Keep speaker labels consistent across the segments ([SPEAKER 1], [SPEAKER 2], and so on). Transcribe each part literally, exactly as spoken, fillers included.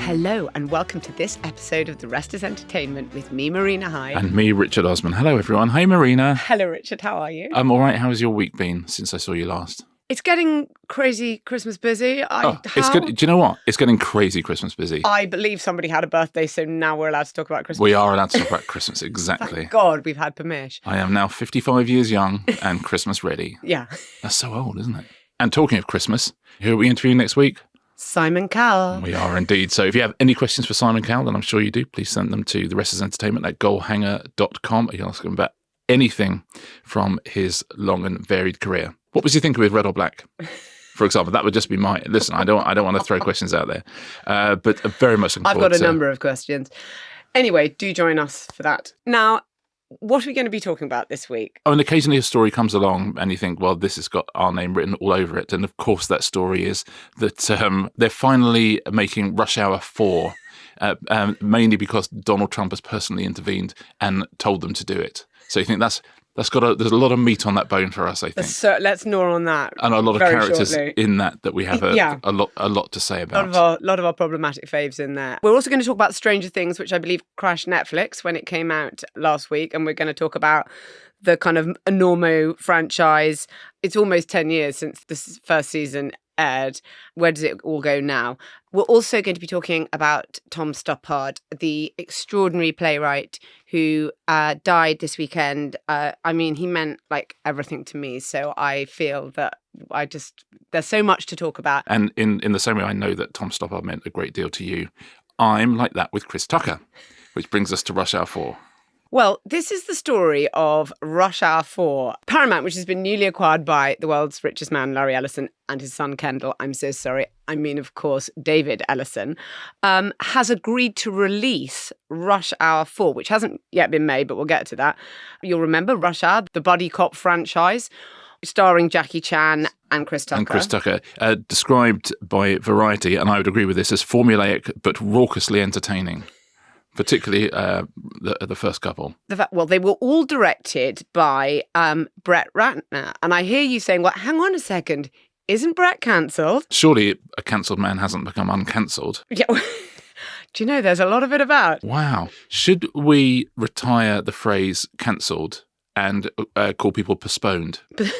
[SPEAKER 1] Hello and welcome to this episode of The Rest is Entertainment with me, Marina Hyde.
[SPEAKER 2] And me, Richard Osman. Hello, everyone. Hey, Marina.
[SPEAKER 1] Hello, Richard. How are you?
[SPEAKER 2] I'm all right. How has your week been since I saw you last?
[SPEAKER 1] It's getting crazy Christmas busy. I,
[SPEAKER 2] oh, it's
[SPEAKER 1] how...
[SPEAKER 2] good. Do you know what? It's getting crazy Christmas busy.
[SPEAKER 1] I believe somebody had a birthday, so now we're allowed to talk about Christmas.
[SPEAKER 2] We are allowed to talk about Christmas, exactly.
[SPEAKER 1] Thank God, we've had permission.
[SPEAKER 2] I am now fifty-five years young and Christmas ready.
[SPEAKER 1] Yeah.
[SPEAKER 2] That's so old, isn't it? And talking of Christmas, who are we interviewing next week?
[SPEAKER 1] Simon Cowell.
[SPEAKER 2] We are indeed. So if you have any questions for Simon Cowell, and I'm sure you do, please send them to the rest is entertainment at goalhanger dot com. You can ask him about anything from his long and varied career. What was you thinking with Red or Black? For example, that would just be my listen. I don't. I don't want to throw questions out there, uh, but very much.
[SPEAKER 1] I've got a to... number of questions. Anyway, do join us for that. Now, what are we going to be talking about this week?
[SPEAKER 2] Oh, and occasionally a story comes along, and you think, well, this has got our name written all over it. And of course, that story is that um, they're finally making Rush Hour four, uh, um, mainly because Donald Trump has personally intervened and told them to do it. So you think that's. That's got a, there's a lot of meat on that bone for us, I think.
[SPEAKER 1] So let's gnaw on that.
[SPEAKER 2] And a lot of characters
[SPEAKER 1] shortly.
[SPEAKER 2] in that that we have a,
[SPEAKER 1] yeah.
[SPEAKER 2] a lot a lot to say about.
[SPEAKER 1] A lot of our, lot of our problematic faves in there. We're also going to talk about Stranger Things, which I believe crashed Netflix when it came out last week. And we're going to talk about the kind of Enormo franchise. It's almost ten years since the first season aired. Where does it all go now? We're also going to be talking about Tom Stoppard, the extraordinary playwright who uh, died this weekend. Uh, I mean, he meant like everything to me. So I feel that I just, there's so much to talk about.
[SPEAKER 2] And in, in the same way I know that Tom Stoppard meant a great deal to you, I'm like that with Chris Tucker, which brings us to Rush Hour four.
[SPEAKER 1] Well, this is the story of Rush Hour four. Paramount, which has been newly acquired by the world's richest man, Larry Ellison, and his son, Kendall, I'm so sorry, I mean, of course, David Ellison, um, has agreed to release Rush Hour four, which hasn't yet been made, but we'll get to that. You'll remember Rush Hour, the buddy cop franchise, starring Jackie Chan and Chris Tucker.
[SPEAKER 2] And Chris Tucker, uh, described by Variety, and I would agree with this, as formulaic but raucously entertaining. Particularly uh, the the first couple.
[SPEAKER 1] The fact, well, they were all directed by um, Brett Ratner. And I hear you saying, well, hang on a second, isn't Brett cancelled?
[SPEAKER 2] Surely a cancelled man hasn't become uncancelled.
[SPEAKER 1] Yeah. Do you know, there's a lot of it about.
[SPEAKER 2] Wow. Should we retire the phrase cancelled and uh, call people postponed?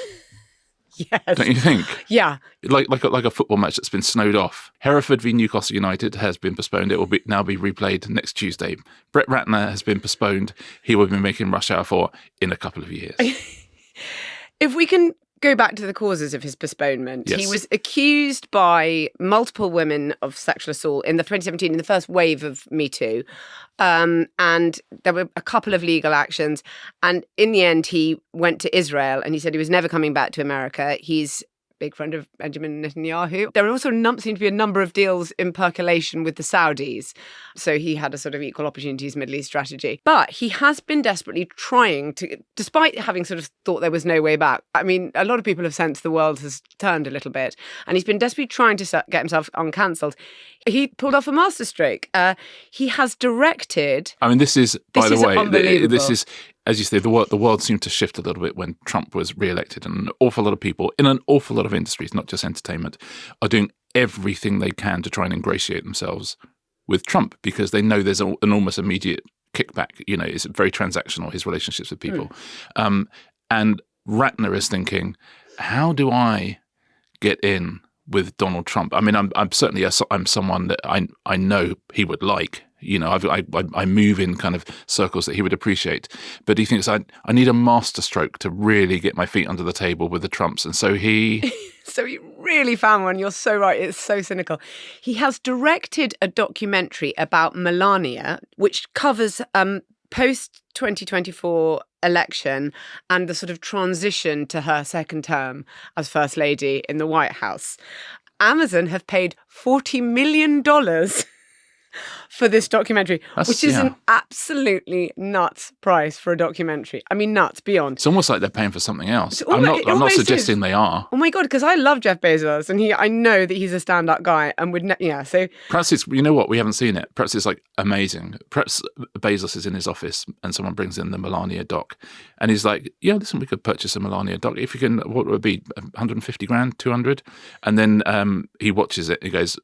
[SPEAKER 1] Yes.
[SPEAKER 2] Don't you think?
[SPEAKER 1] Yeah.
[SPEAKER 2] Like like a, like a football match that's been snowed off. Hereford v Newcastle United has been postponed. It will be now be replayed next Tuesday. Brett Ratner has been postponed. He will be making Rush Hour four in a couple of years.
[SPEAKER 1] If we can go back to the causes of his postponement,
[SPEAKER 2] yes.
[SPEAKER 1] He was accused by multiple women of sexual assault in the twenty seventeen, in the first wave of Me Too. Um, and there were a couple of legal actions. And in the end, he went to Israel and he said he was never coming back to America. He's big friend of Benjamin Netanyahu. There also seem to be a number of deals in percolation with the Saudis. So he had a sort of equal opportunities Middle East strategy. But he has been desperately trying to, despite having sort of thought there was no way back. I mean, a lot of people have sensed the world has turned a little bit. And he's been desperately trying to get himself uncancelled. He pulled off a masterstroke. Uh, he has directed...
[SPEAKER 2] I mean, this is, by
[SPEAKER 1] this
[SPEAKER 2] the
[SPEAKER 1] is
[SPEAKER 2] way, this is... As you say, the world, the world seemed to shift a little bit when Trump was re-elected, and an awful lot of people in an awful lot of industries, not just entertainment, are doing everything they can to try and ingratiate themselves with Trump because they know there's an enormous immediate kickback. You know, it's very transactional, his relationships with people. Mm. Um, and Ratner is thinking, how do I get in with Donald Trump? I mean, I'm, I'm certainly a, I'm someone that I I know he would like. You know, I've, I I move in kind of circles that he would appreciate. But he thinks, I I need a masterstroke to really get my feet under the table with the Trumps. And so he...
[SPEAKER 1] so he really found one. You're so right. It's so cynical. He has directed a documentary about Melania, which covers um, post twenty twenty-four election and the sort of transition to her second term as First Lady in the White House. Amazon have paid forty million dollars for this documentary, That's, which is yeah. an absolutely nuts price for a documentary. I mean, nuts beyond.
[SPEAKER 2] It's almost like they're paying for something else.
[SPEAKER 1] Almost,
[SPEAKER 2] I'm not. I'm not suggesting
[SPEAKER 1] is.
[SPEAKER 2] they are.
[SPEAKER 1] Oh my god! Because I love Jeff Bezos, and he, I know that he's a stand-up guy, and would, ne- yeah. So
[SPEAKER 2] perhaps it's, you know what, we haven't seen it. Perhaps it's like amazing. Perhaps Bezos is in his office, and someone brings in the Melania doc, and he's like, "Yeah, listen, we could purchase a Melania doc if you can. What would it be? one hundred fifty grand, two hundred?" And then um, he watches it. And he goes,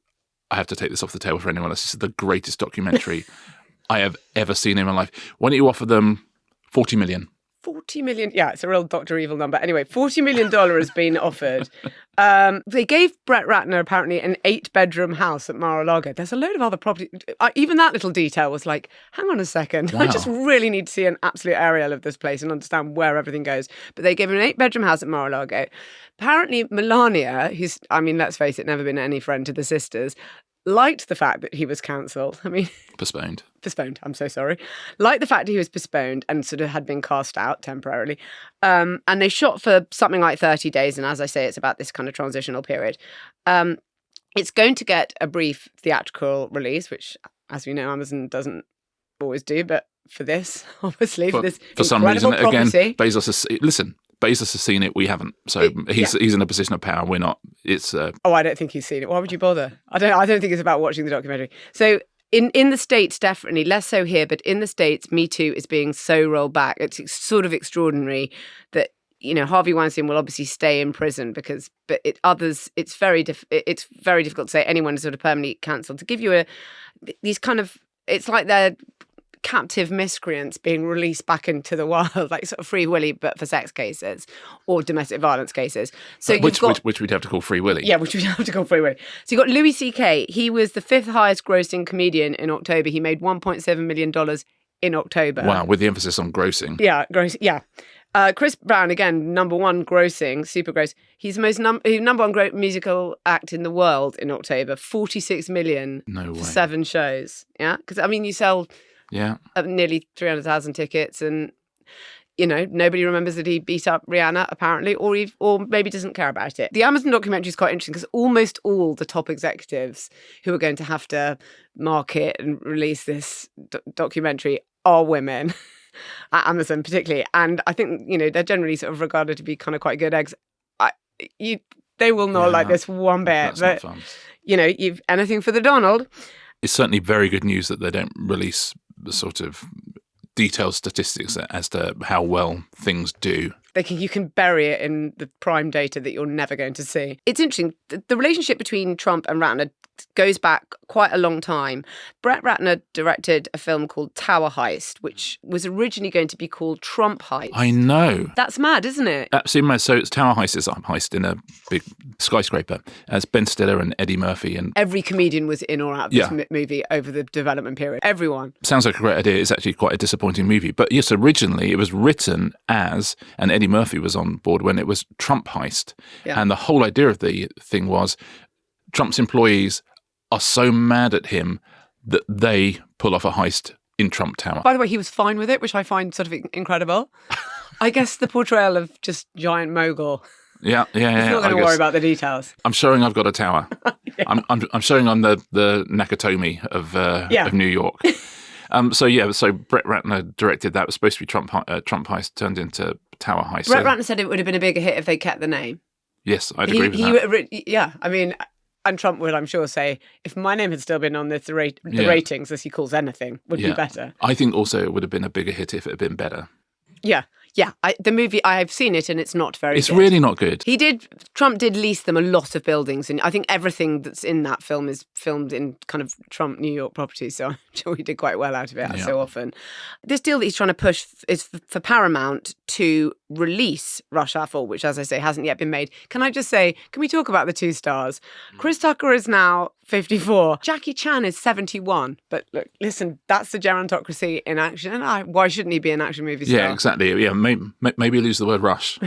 [SPEAKER 2] I have to take this off the table for anyone else. This is the greatest documentary I have ever seen in my life. Why don't you offer them forty million?
[SPEAKER 1] forty million. Yeah, it's a real Doctor Evil number. Anyway, forty million dollars has been offered. Um, they gave Brett Ratner apparently an eight bedroom house at Mar-a-Lago. There's a load of other property. Uh, even that little detail was like, hang on a second.
[SPEAKER 2] Wow.
[SPEAKER 1] I just really need to see an absolute aerial of this place and understand where everything goes. But they gave him an eight bedroom house at Mar-a-Lago. Apparently, Melania, who's, I mean, let's face it, never been any friend to the sisters, liked the fact that he was cancelled. I mean,
[SPEAKER 2] Postponed.
[SPEAKER 1] postponed, I'm so sorry. Liked the fact that he was postponed and sort of had been cast out temporarily. Um, and they shot for something like thirty days. And as I say, it's about this kind of transitional period. Um, it's going to get a brief theatrical release, which, as we know, Amazon doesn't always do. But for this, obviously, for,
[SPEAKER 2] For,
[SPEAKER 1] this
[SPEAKER 2] for some reason,
[SPEAKER 1] incredible
[SPEAKER 2] again,
[SPEAKER 1] property.
[SPEAKER 2] Bezos has, listen, Bezos has seen it, we haven't. So
[SPEAKER 1] It-
[SPEAKER 2] he's he's in a position of power, we're not. It's uh,
[SPEAKER 1] Oh, I don't think he's seen it. Why would you bother? I don't. I don't think it's about watching the documentary. So in in the States, definitely less so here, but in the States, Me Too is being so rolled back. It's ex- sort of extraordinary that you know Harvey Weinstein will obviously stay in prison because, but it others, it's very diff- it's very difficult to say anyone is sort of permanently cancelled. To give you a these kind of, it's like they're captive miscreants being released back into the wild, like sort of Free Willy, but for sex cases or domestic violence cases. So you've
[SPEAKER 2] which,
[SPEAKER 1] got,
[SPEAKER 2] which which we'd have to call Free Willy.
[SPEAKER 1] yeah, which we have to go Free Willy. So you got Louis C K. He was the fifth highest grossing comedian in October. He made one point seven million dollars in October.
[SPEAKER 2] Wow, with the emphasis on grossing.
[SPEAKER 1] Yeah, gross. Yeah. Uh, Chris Brown, again, number one grossing, super gross. He's the most num- he's number one great musical act in the world in October. forty-six million
[SPEAKER 2] No way.
[SPEAKER 1] for seven shows. Yeah, because I mean, you sell
[SPEAKER 2] Yeah.
[SPEAKER 1] uh, nearly three hundred thousand tickets, and you know nobody remembers that he beat up Rihanna apparently, or he, or maybe doesn't care about it. The Amazon documentary is quite interesting because almost all the top executives who are going to have to market and release this do- documentary are women. At Amazon particularly, and I think you know they're generally sort of regarded to be kind of quite good eggs. I, you, they will not
[SPEAKER 2] Yeah,
[SPEAKER 1] like this one bit.
[SPEAKER 2] That's
[SPEAKER 1] But
[SPEAKER 2] not fun.
[SPEAKER 1] you know, you've anything for the Donald.
[SPEAKER 2] It's certainly very good news that they don't release the sort of detailed statistics as to how well things do.
[SPEAKER 1] They can, you can bury it in the prime data that you're never going to see. It's interesting. The, the relationship between Trump and Ratner goes back quite a long time. Brett Ratner directed a film called Tower Heist, which was originally going to be called Trump Heist.
[SPEAKER 2] I know.
[SPEAKER 1] That's mad, isn't it?
[SPEAKER 2] Absolutely mad. So it's Tower Heist is a heist in a big skyscraper. As Ben Stiller and Eddie Murphy, and
[SPEAKER 1] Every comedian was in or out of this
[SPEAKER 2] Yeah.
[SPEAKER 1] m- movie over the development period. Everyone.
[SPEAKER 2] sounds like a great idea. It's actually quite a disappointing movie. But yes, originally it was written as, and Eddie Murphy was on board when it was Trump Heist.
[SPEAKER 1] Yeah.
[SPEAKER 2] And the whole idea of the thing was Trump's employees are so mad at him that they pull off a heist in Trump Tower.
[SPEAKER 1] By the way, he was fine with it, which I find sort of in- incredible. I guess the portrayal of just giant mogul.
[SPEAKER 2] Yeah, yeah, yeah.
[SPEAKER 1] He's not
[SPEAKER 2] I
[SPEAKER 1] going to
[SPEAKER 2] guess.
[SPEAKER 1] worry about the details.
[SPEAKER 2] I'm showing I've got a tower. I'm, I'm I'm showing I'm the the Nakatomi of uh,
[SPEAKER 1] Yeah.
[SPEAKER 2] of New York. um. So yeah. So Brett Ratner directed that. It was supposed to be Trump Hei- uh, Trump Heist turned into Tower Heist.
[SPEAKER 1] Brett
[SPEAKER 2] So,
[SPEAKER 1] Ratner said it would have been a bigger hit if they kept the name.
[SPEAKER 2] yes, I'd
[SPEAKER 1] He,
[SPEAKER 2] agree with
[SPEAKER 1] he,
[SPEAKER 2] that.
[SPEAKER 1] re- yeah, I mean, and Trump would, I'm sure, say, if my name had still been on this, the, rate, the
[SPEAKER 2] Yeah.
[SPEAKER 1] ratings, as he calls anything, would
[SPEAKER 2] Yeah.
[SPEAKER 1] be better.
[SPEAKER 2] I think also it would have been a bigger hit if it had been better.
[SPEAKER 1] Yeah, yeah. I, the movie, I've seen it and it's not very
[SPEAKER 2] It's
[SPEAKER 1] good.
[SPEAKER 2] really not good.
[SPEAKER 1] He did, Trump did lease them a lot of buildings, and I think everything that's in that film is filmed in kind of Trump New York properties, so I'm sure he did quite well out of it, as
[SPEAKER 2] Yeah.
[SPEAKER 1] so often. This deal that he's trying to push f- is f- for Paramount to release Rush Hour four, which, as I say, hasn't yet been made. Can I just say, can we talk about the two stars? Chris Tucker is now fifty-four. Jackie Chan is seventy-one. But look, listen, that's the gerontocracy in action. And I, why shouldn't he be an action movie star?
[SPEAKER 2] Yeah, exactly. Yeah, maybe, maybe lose the word rush.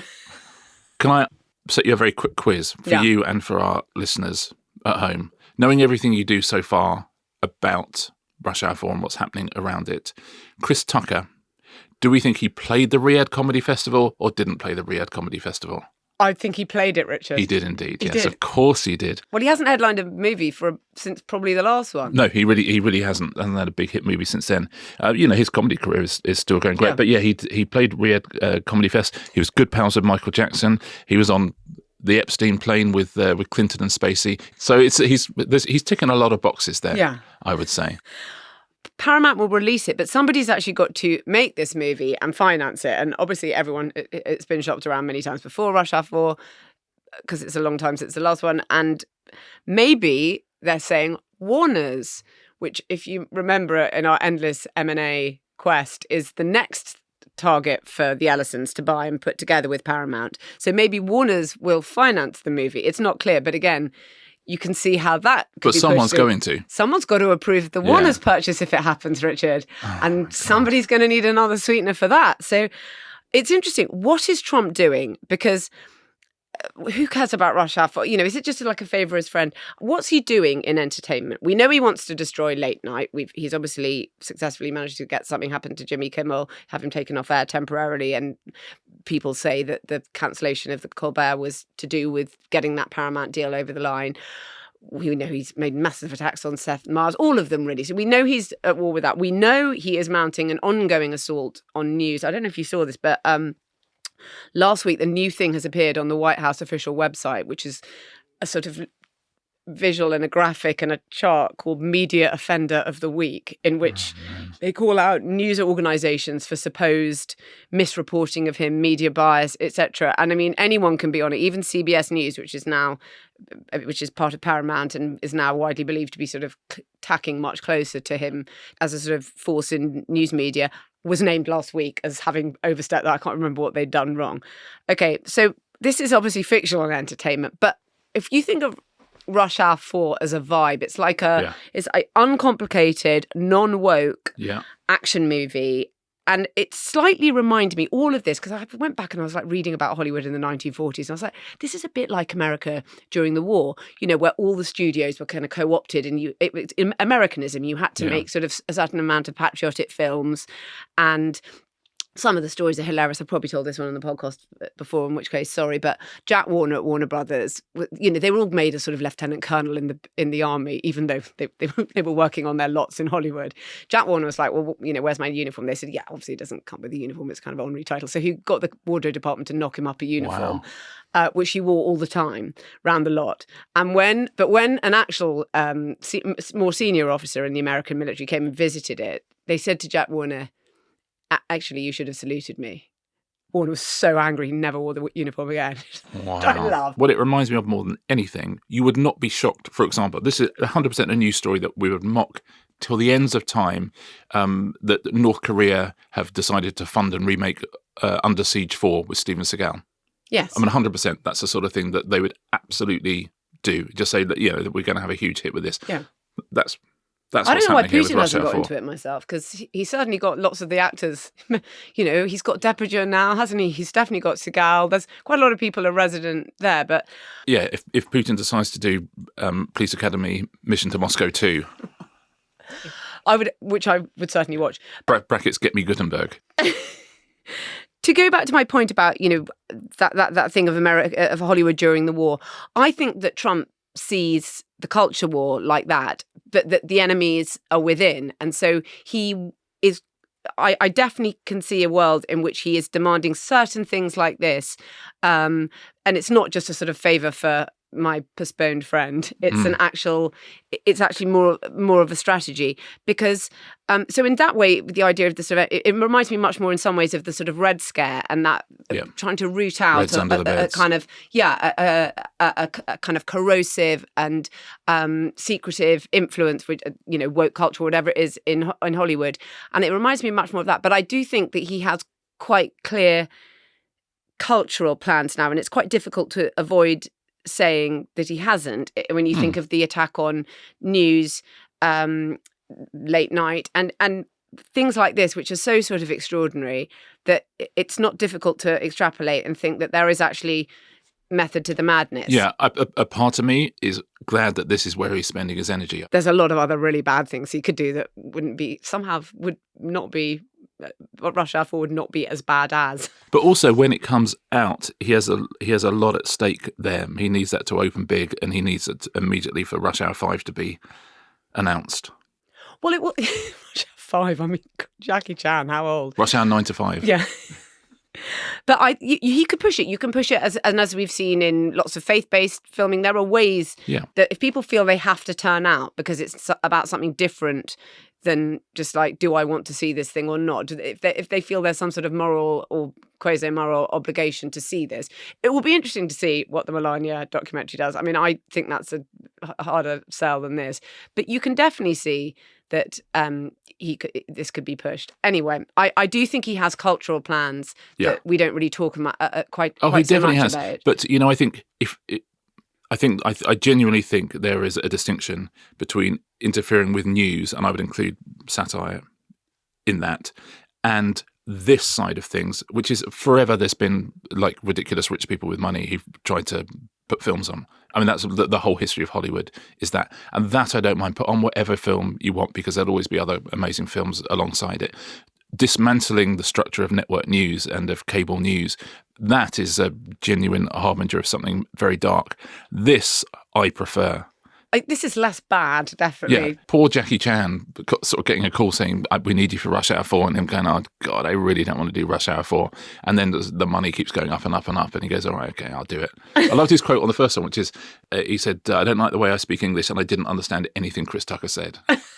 [SPEAKER 2] Can I set you a very quick quiz for
[SPEAKER 1] Yeah.
[SPEAKER 2] you and for our listeners at home? Knowing everything you do so far about Rush Hour four and what's happening around it, Chris Tucker, do we think he played the Riyadh Comedy Festival or didn't play the Riyadh Comedy Festival?
[SPEAKER 1] I think he played it, Richard.
[SPEAKER 2] He did indeed.
[SPEAKER 1] He
[SPEAKER 2] yes,
[SPEAKER 1] did.
[SPEAKER 2] of course he did.
[SPEAKER 1] Well, he hasn't headlined a movie for since probably the last one.
[SPEAKER 2] No, he really, he really hasn't, hasn't had a big hit movie since then. Uh, you know, his comedy career is, is still going great.
[SPEAKER 1] Yeah.
[SPEAKER 2] But yeah, he he played Riyadh uh, Comedy Fest. He was good pals with Michael Jackson. He was on the Epstein plane with uh, with Clinton and Spacey. So it's he's there's, he's ticking a lot of boxes there.
[SPEAKER 1] Yeah.
[SPEAKER 2] I would say.
[SPEAKER 1] Paramount will release it, but somebody's actually got to make this movie and finance it. And obviously, everyone, it, it's been shopped around many times before, Rush Hour four, because it's a long time since the last one. And maybe they're saying, Warner's, which, if you remember in our endless M and A quest, is the next target for the Ellisons to buy and put together with Paramount. So maybe Warner's will finance the movie. It's not clear, but again, you can see how that could
[SPEAKER 2] But
[SPEAKER 1] be
[SPEAKER 2] someone's
[SPEAKER 1] pushed
[SPEAKER 2] going to.
[SPEAKER 1] Someone's got to approve the
[SPEAKER 2] Yeah.
[SPEAKER 1] Warner's purchase if it happens, Richard.
[SPEAKER 2] Oh,
[SPEAKER 1] and somebody's going to need another sweetener for that. So it's interesting. What is Trump doing? Because who cares about Rush Hour? You know, is it just like a favour his friend? What's he doing in entertainment? We know he wants to destroy late night. We've he's obviously successfully managed to get something happen to Jimmy Kimmel, have him taken off air temporarily, and people say that the cancellation of the Colbert was to do with getting that Paramount deal over the line. We know he's made massive attacks on Seth Meyers, all of them really. So we know he's at war with that. We know he is mounting an ongoing assault on news. I don't know if you saw this, but um, last week, the new thing has appeared on the White House official website, which is a sort of visual and a graphic and a chart called Media Offender of the Week, in which
[SPEAKER 2] Oh,
[SPEAKER 1] they call out news organisations for supposed misreporting of him, media bias, et cetera. And I mean, anyone can be on it. Even C B S News, which is now, which is part of Paramount and is now widely believed to be sort of tacking much closer to him as a sort of force in news media, was named last week as having overstepped that. I can't remember what they'd done wrong. Okay, so this is obviously fictional entertainment, but if you think of Rush Hour four as a vibe, it's like a
[SPEAKER 2] Yeah.
[SPEAKER 1] it's an uncomplicated, non-woke
[SPEAKER 2] Yeah.
[SPEAKER 1] action movie. And it slightly reminded me, all of this, because I went back and I was like reading about Hollywood in the nineteen forties. And I was like, this is a bit like America during the war, you know, where all the studios were kind of co-opted and you, it was in Americanism. You had to
[SPEAKER 2] Yeah.
[SPEAKER 1] make sort of a certain amount of patriotic films. And some of the stories are hilarious. I've probably told this one on the podcast before, in which case, sorry, but Jack Warner at Warner Brothers, you know, they were all made a sort of lieutenant colonel in the in the army, even though they, they, they were working on their lots in Hollywood. Jack Warner was like, well, you know, where's my uniform? They said, yeah, obviously it doesn't come with a uniform. It's kind of an honorary title. So he got the wardrobe department to knock him up a uniform,
[SPEAKER 2] Wow.
[SPEAKER 1] uh, which he wore all the time around the lot. And when, but when an actual um, se- more senior officer in the American military came and visited it, they said to Jack Warner, actually, you should have saluted me. Warner was so angry, he never wore the uniform again.
[SPEAKER 2] Wow.
[SPEAKER 1] I love.
[SPEAKER 2] What it reminds me of more than anything, you would not be shocked, for example, this is one hundred percent a news story that we would mock till the ends of time, um, that North Korea have decided to fund and remake uh, Under Siege four with Steven Seagal.
[SPEAKER 1] Yes.
[SPEAKER 2] I mean, one hundred percent that's the sort of thing that they would absolutely do. Just say that, you know, that we're going to have a huge hit with this.
[SPEAKER 1] Yeah.
[SPEAKER 2] That's That's
[SPEAKER 1] I
[SPEAKER 2] what's
[SPEAKER 1] don't know why
[SPEAKER 2] happening here with
[SPEAKER 1] Putin
[SPEAKER 2] Rush
[SPEAKER 1] hasn't
[SPEAKER 2] Hour
[SPEAKER 1] got
[SPEAKER 2] four.
[SPEAKER 1] into it myself, because he, he certainly got lots of the actors. You know, he's got Depardieu now, hasn't he? He's definitely got Seagal. There's quite a lot of people are resident there, but
[SPEAKER 2] Yeah, if, if Putin decides to do um, Police Academy Mission to Moscow two,
[SPEAKER 1] I would, which I would certainly watch.
[SPEAKER 2] bra- brackets get me Gutenberg.
[SPEAKER 1] To go back to my point about, you know, that that that thing of America, of Hollywood during the war, I think that Trump sees the culture war like that, but that the enemies are within, and so he is. I, I definitely can see a world in which he is demanding certain things like this, um, and it's not just a sort of favour for my postponed friend. It's
[SPEAKER 2] Mm.
[SPEAKER 1] an actual. It's actually more more of a strategy, because um, so in that way, the idea of the sort of it, it reminds me much more in some ways of the sort of Red Scare and that uh,
[SPEAKER 2] Yeah.
[SPEAKER 1] trying to root out
[SPEAKER 2] Reds
[SPEAKER 1] a,
[SPEAKER 2] under the
[SPEAKER 1] a- a
[SPEAKER 2] beds.
[SPEAKER 1] kind of yeah a, a, a, a kind of corrosive and um, secretive influence, which uh, you know, woke culture, whatever it is in Ho- in Hollywood, and it reminds me much more of that. But I do think that he has quite clear cultural plans now, and it's quite difficult to avoid saying that he hasn't when you
[SPEAKER 2] Hmm.
[SPEAKER 1] think of the attack on news, um, late night, and and things like this, which are so sort of extraordinary that i- it's not difficult to extrapolate and think that there is actually method to the madness.
[SPEAKER 2] Yeah, a, a, a part of me is glad that this is where he's spending his energy.
[SPEAKER 1] There's a lot of other really bad things he could do that wouldn't be somehow would not be what Rush Hour four would not be as bad as.
[SPEAKER 2] But also, when it comes out, he has a he has a lot at stake there. He needs that to open big, and he needs it immediately for Rush Hour five to be announced.
[SPEAKER 1] Well, it will. Rush Hour five. I mean, Jackie Chan, how old?
[SPEAKER 2] Rush Hour nine to five.
[SPEAKER 1] Yeah. But I, you, you could push it. You can push it, as and as we've seen in lots of faith-based filming, there are ways
[SPEAKER 2] Yeah.
[SPEAKER 1] that if people feel they have to turn out because it's so- about something different than just like, do I want to see this thing or not? Do they- If they, if they feel there's some sort of moral or quasi-moral obligation to see this, it will be interesting to see what the Melania documentary does. I mean, I think that's a h- harder sell than this, but you can definitely see that um, he could, this could be pushed. Anyway, I, I do think he has cultural plans
[SPEAKER 2] Yeah.
[SPEAKER 1] that we don't really talk about, uh, uh, quite,
[SPEAKER 2] Oh,
[SPEAKER 1] quite
[SPEAKER 2] he
[SPEAKER 1] so
[SPEAKER 2] definitely
[SPEAKER 1] much
[SPEAKER 2] has.
[SPEAKER 1] about.
[SPEAKER 2] But, you know, I think if it, I think I, I genuinely think there is a distinction between interfering with news, and I would include satire in that, and this side of things, which is forever there's been like ridiculous rich people with money who've tried to put films on. I mean, that's the, the whole history of Hollywood is that. And that I don't mind. Put on whatever film you want because there'll always be other amazing films alongside it. Dismantling the structure of network news and of cable news, that is a genuine harbinger of something very dark. This I prefer.
[SPEAKER 1] Like, this is less bad, definitely.
[SPEAKER 2] Yeah, poor Jackie Chan got, sort of getting a call saying, we need you for Rush Hour four, and him going, oh, God, I really don't want to do Rush Hour four. And then the money keeps going up and up and up, and he goes, all right, okay, I'll do it. I loved his quote on the first one, which is, uh, he said, I don't like the way I speak English, and I didn't understand anything Chris Tucker said.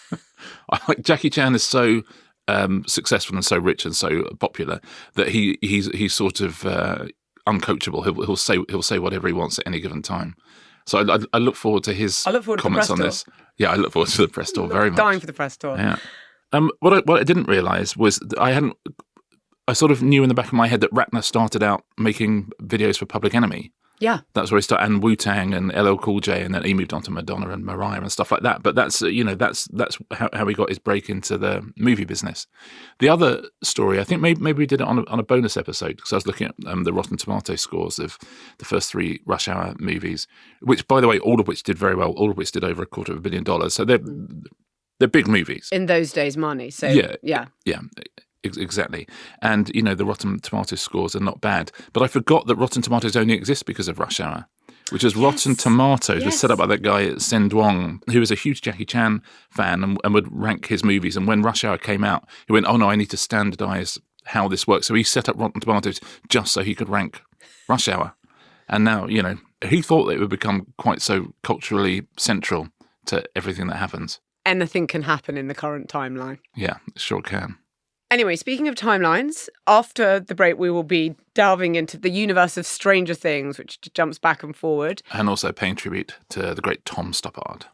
[SPEAKER 2] I like Jackie Chan is so um, successful and so rich and so popular that he he's he's sort of uh, uncoachable. He'll, he'll say he'll say whatever he wants at any given time. So I, I, I look forward to his
[SPEAKER 1] I look forward
[SPEAKER 2] comments
[SPEAKER 1] to the
[SPEAKER 2] on
[SPEAKER 1] press
[SPEAKER 2] this. Yeah, I look forward to the press tour very much.
[SPEAKER 1] Dying for the press tour.
[SPEAKER 2] Yeah. Um, what I, what I didn't realise was that I hadn't. I sort of knew in the back of my head that Ratner started out making videos for Public Enemy.
[SPEAKER 1] Yeah.
[SPEAKER 2] That's where he started, and Wu-Tang and L L Cool J, and then he moved on to Madonna and Mariah and stuff like that. But that's, uh, you know, that's that's how, how he got his break into the movie business. The other story, I think maybe, maybe we did it on a, on a bonus episode, because I was looking at um, the Rotten Tomato scores of the first three Rush Hour movies, which, by the way, all of which did very well, all of which did over a quarter of a billion dollars. So they're, they're big movies.
[SPEAKER 1] In those days, money. So,
[SPEAKER 2] Yeah.
[SPEAKER 1] yeah.
[SPEAKER 2] Yeah. Exactly. And, you know, the Rotten Tomatoes scores are not bad. But I forgot that Rotten Tomatoes only exists because of Rush Hour, which is yes. Rotten Tomatoes yes. was set up by that guy, Sen Duong, who was a huge Jackie Chan fan and, and would rank his movies. And when Rush Hour came out, he went, oh, no, I need to standardize how this works. So he set up Rotten Tomatoes just so he could rank Rush Hour. And now, you know, he thought that it would become quite so culturally central to everything that happens.
[SPEAKER 1] Anything can happen in the current timeline.
[SPEAKER 2] Yeah, it sure can.
[SPEAKER 1] Anyway, speaking of timelines, after the break, we will be delving into the universe of Stranger Things, which jumps back and forward.
[SPEAKER 2] And also paying tribute to the great Tom Stoppard.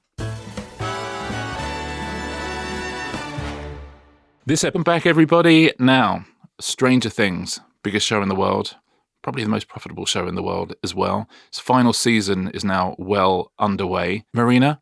[SPEAKER 2] This episode back, everybody. Now, Stranger Things, biggest show in the world, probably the most profitable show in the world as well. Its final season is now well underway. Marina,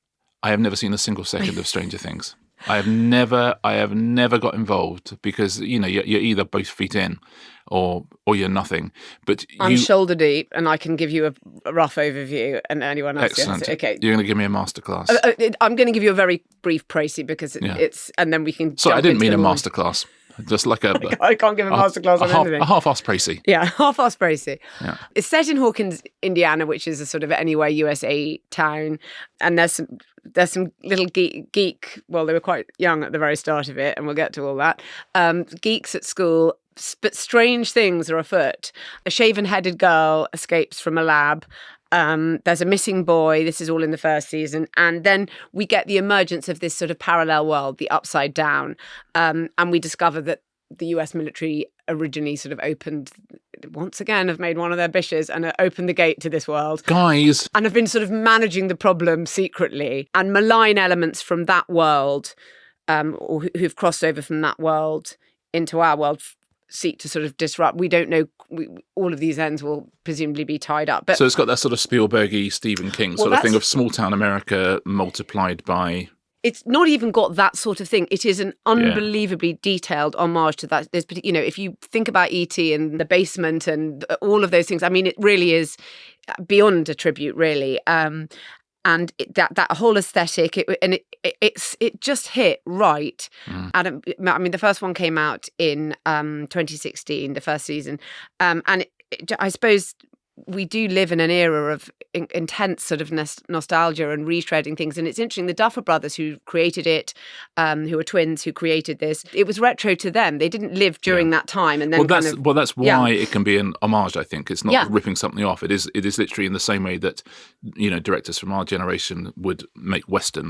[SPEAKER 2] I have never seen a single second of Stranger Things. I have never, I have never got involved because, you know, you're, you're either both feet in or or you're nothing. But
[SPEAKER 1] I'm
[SPEAKER 2] you,
[SPEAKER 1] shoulder deep and I can give you a, a rough overview and anyone else.
[SPEAKER 2] Excellent.
[SPEAKER 1] Yes. Okay.
[SPEAKER 2] You're going to give me a masterclass.
[SPEAKER 1] Uh, uh, I'm going to give you a very brief précis because it,
[SPEAKER 2] Yeah.
[SPEAKER 1] it's, and then we can
[SPEAKER 2] Sorry, I
[SPEAKER 1] jump
[SPEAKER 2] didn't
[SPEAKER 1] into
[SPEAKER 2] mean a
[SPEAKER 1] more-
[SPEAKER 2] masterclass. Just like a,
[SPEAKER 1] I can't give a masterclass
[SPEAKER 2] a,
[SPEAKER 1] on
[SPEAKER 2] half,
[SPEAKER 1] anything.
[SPEAKER 2] a half-assed précis.
[SPEAKER 1] Yeah, half-assed précis.
[SPEAKER 2] Yeah.
[SPEAKER 1] It's set in Hawkins, Indiana, which is a sort of anywhere U S A town, and there's some there's some little geek, geek. Well, they were quite young at the very start of it, and we'll get to all that. Um, geeks at school, but strange things are afoot. A shaven-headed girl escapes from a lab. Um, there's a missing boy. This is all in the first season. And then we get the emergence of this sort of parallel world, the Upside Down. Um, and we discover that the U S military originally sort of opened, once again, have made one of their bishes and uh, opened the gate to this world.
[SPEAKER 2] Guys.
[SPEAKER 1] And have been sort of managing the problem secretly. And malign elements from that world, um, or who- who've crossed over from that world into our world, seek to sort of disrupt. We don't know. We, all of these ends will presumably be tied up. But
[SPEAKER 2] So it's got that sort of Spielbergy, Stephen King
[SPEAKER 1] Well,
[SPEAKER 2] sort of thing
[SPEAKER 1] that's-
[SPEAKER 2] of small-town America multiplied by...
[SPEAKER 1] it's not even got that sort of thing. It is an unbelievably detailed homage to that. There's, you know, if you think about E T and the basement and all of those things, I mean, it really is beyond a tribute, really. Um, and it, that that whole aesthetic, it, and it, it it's it just hit right.
[SPEAKER 2] Mm.
[SPEAKER 1] And I mean, the first one came out in um, twenty sixteen, the first season, um, and it, it, I suppose we do live in an era of in, intense sort of nos- nostalgia and retreading things. And it's interesting, the Duffer Brothers who created it, um, who are twins who created this, it was retro to them. They didn't live during
[SPEAKER 2] Yeah.
[SPEAKER 1] that time. And then
[SPEAKER 2] Well, that's
[SPEAKER 1] kind of,
[SPEAKER 2] well, that's why
[SPEAKER 1] yeah.
[SPEAKER 2] it can be an homage. I think it's not
[SPEAKER 1] Yeah.
[SPEAKER 2] ripping something off. It is. It is literally in the same way that, you know, directors from our generation would make westerns.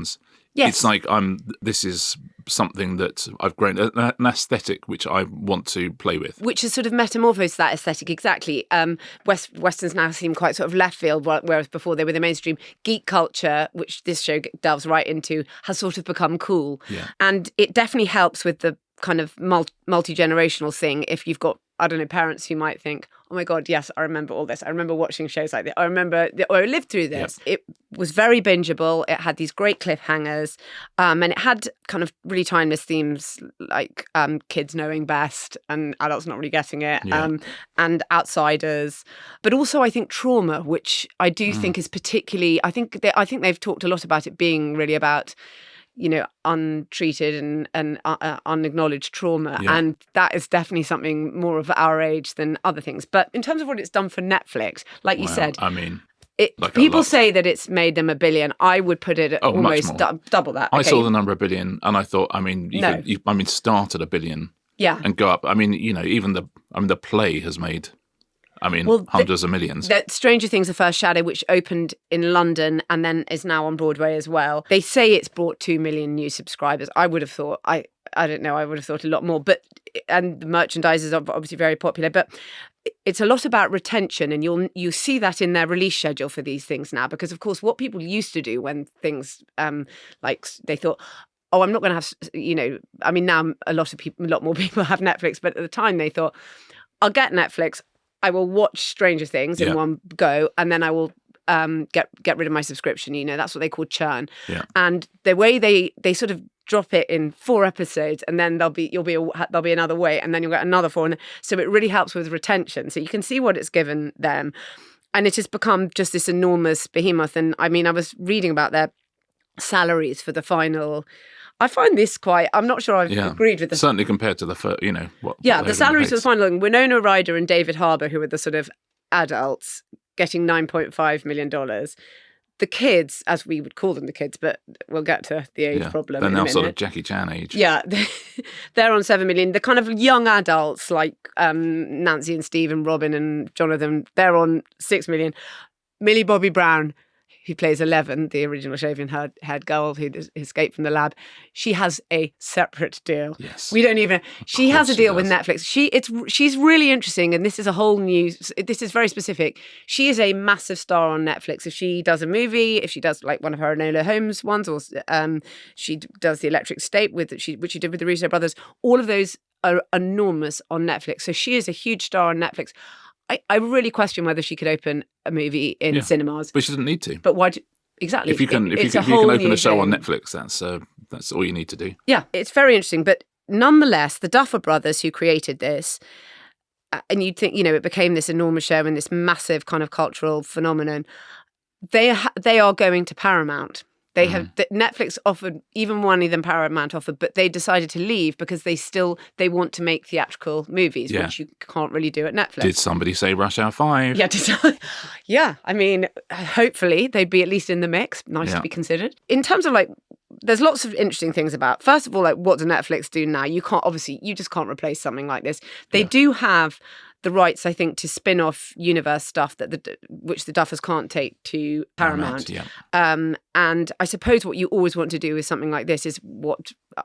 [SPEAKER 1] Yes.
[SPEAKER 2] It's like I'm. This is something that I've grown an aesthetic which I want to play with,
[SPEAKER 1] which has sort of metamorphosed that aesthetic exactly. Um, West Westerns now seem quite sort of left field, whereas before they were the mainstream. Geek culture, which this show delves right into, has sort of become cool,
[SPEAKER 2] yeah.
[SPEAKER 1] and it definitely helps with the kind of multi generational thing. If you've got, I don't know, parents who might think, oh my God, yes, I remember all this. I remember watching shows like this. I remember, or I lived through this. Yep. It was very bingeable. It had these great cliffhangers, um, and it had kind of really timeless themes like um, kids knowing best and adults not really getting it,
[SPEAKER 2] yeah.
[SPEAKER 1] um, and outsiders. But also, I think trauma, which I do mm. think is particularly. I think they, I think they've talked a lot about it being really about, you know, untreated and, and uh, unacknowledged trauma. Yeah. And that is definitely something more of our age than other things. But in terms of what it's done for Netflix, like
[SPEAKER 2] well,
[SPEAKER 1] you said,
[SPEAKER 2] I mean,
[SPEAKER 1] it,
[SPEAKER 2] like
[SPEAKER 1] people say that it's made them a billion. I would put it at
[SPEAKER 2] oh,
[SPEAKER 1] almost du- double that.
[SPEAKER 2] I
[SPEAKER 1] okay.
[SPEAKER 2] saw the number a billion and I thought, I mean, you
[SPEAKER 1] no.
[SPEAKER 2] could, you, I mean, start at a billion
[SPEAKER 1] yeah.
[SPEAKER 2] and go up. I mean, you know, even the, I mean, the play has made, I mean, well, hundreds
[SPEAKER 1] the,
[SPEAKER 2] of millions.
[SPEAKER 1] The Stranger Things, The First Shadow, which opened in London and then is now on Broadway as well. They say it's brought two million new subscribers. I would have thought, I I don't know, I would have thought a lot more. But and the merchandise is obviously very popular. But it's a lot about retention, and you'll you see that in their release schedule for these things now. Because, of course, what people used to do when things um like they thought, oh, I'm not going to have, you know, I mean, now a lot of people, a lot more people have Netflix. But at the time they thought, I'll get Netflix. I will watch Stranger Things in yeah. one go, and then I will um, get get rid of my subscription. You know, that's what they call churn.
[SPEAKER 2] Yeah.
[SPEAKER 1] And the way they they sort of drop it in four episodes, and then there'll be you'll be a, there'll be another way, and then you'll get another four. And so it really helps with retention. So you can see what it's given them, and it has become just this enormous behemoth. And I mean, I was reading about their salaries for the final. I find this quite, I'm not sure I've
[SPEAKER 2] yeah.
[SPEAKER 1] agreed with this.
[SPEAKER 2] Certainly compared to the first, you know. What,
[SPEAKER 1] yeah,
[SPEAKER 2] what
[SPEAKER 1] the salaries for the final, Winona Ryder and David Harbour, who were the sort of adults, getting nine point five million dollars. The kids, as we would call them the kids, but we'll get to the age
[SPEAKER 2] yeah.
[SPEAKER 1] problem
[SPEAKER 2] They're
[SPEAKER 1] in
[SPEAKER 2] now
[SPEAKER 1] a minute.
[SPEAKER 2] sort of Jackie Chan age.
[SPEAKER 1] Yeah, they're on seven million. The kind of young adults like um, Nancy and Steve and Robin and Jonathan, they're on six million. Millie Bobby Brown, who plays Eleven, the original shaven-haired girl who escaped from the lab, she has a separate deal.
[SPEAKER 2] Yes.
[SPEAKER 1] We don't even... She has a deal
[SPEAKER 2] she
[SPEAKER 1] with Netflix. She it's She's really interesting, and this is a whole new... This is very specific. She is a massive star on Netflix. If she does a movie, if she does like one of her Enola Holmes ones, or um, she does The Electric State, with she, which she did with the Russo brothers, all of those are enormous on Netflix. So she is a huge star on Netflix. I, I really question whether she could open a movie in
[SPEAKER 2] yeah,
[SPEAKER 1] cinemas.
[SPEAKER 2] But she doesn't need to.
[SPEAKER 1] But why do, exactly.
[SPEAKER 2] If you can,
[SPEAKER 1] it,
[SPEAKER 2] if you can,
[SPEAKER 1] a
[SPEAKER 2] you can open
[SPEAKER 1] new
[SPEAKER 2] a show
[SPEAKER 1] game.
[SPEAKER 2] on Netflix, that's uh, that's all you need to do.
[SPEAKER 1] Yeah, it's very interesting. But nonetheless, the Duffer Brothers who created this, uh, and you'd think, you know, it became this enormous show and this massive kind of cultural phenomenon. They ha- they are going to Paramount. They have mm. Netflix offered even more money than Paramount offered, but they decided to leave because they still they want to make theatrical movies,
[SPEAKER 2] yeah.
[SPEAKER 1] which you can't really do at Netflix.
[SPEAKER 2] Did somebody say Rush Hour Five?
[SPEAKER 1] Yeah, did, yeah. I mean, hopefully they'd be at least in the mix. Nice yeah. to be considered. In terms of like, there's lots of interesting things about. First of all, like, what does Netflix do now? You can't obviously you just can't replace something like this. They yeah. do have the rights, I think, to spin off universe stuff that the which the Duffers can't take to Paramount.
[SPEAKER 2] Paramount yeah.
[SPEAKER 1] um, and I suppose what you always want to do with something like this is what uh,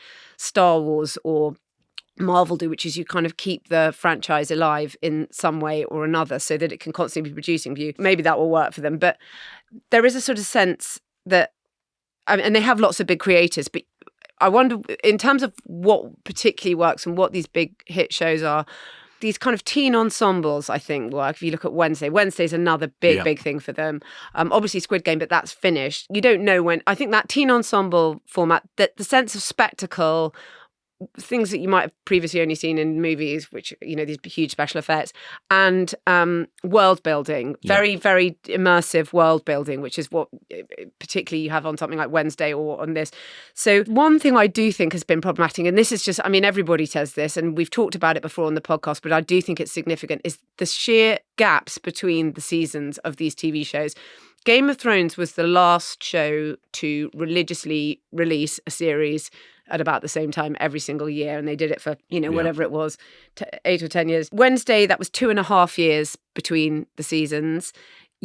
[SPEAKER 1] Star Wars or Marvel do, which is you kind of keep the franchise alive in some way or another so that it can constantly be producing for you. Maybe that will work for them. But there is a sort of sense that, I mean, and they have lots of big creators, but I wonder, in terms of what particularly works and what these big hit shows are, these kind of teen ensembles, I think, work. If you look at Wednesday, Wednesday's another big, yeah. big thing for them. Um, obviously, Squid Game, but that's finished. You don't know when. I think that teen ensemble format, that the sense of spectacle, things that you might have previously only seen in movies, which, you know, these huge special effects, and um, world building, very, yeah. very immersive world building, which is what particularly you have on something like Wednesday or on this. So one thing I do think has been problematic, and this is just, I mean, everybody says this, and we've talked about it before on the podcast, but I do think it's significant, is the sheer gaps between the seasons of these T V shows. Game of Thrones was the last show to religiously release a series at about the same time every single year. And they did it for, you know, yeah. whatever it was, t- eight or ten years. Wednesday, that was two and a half years between the seasons.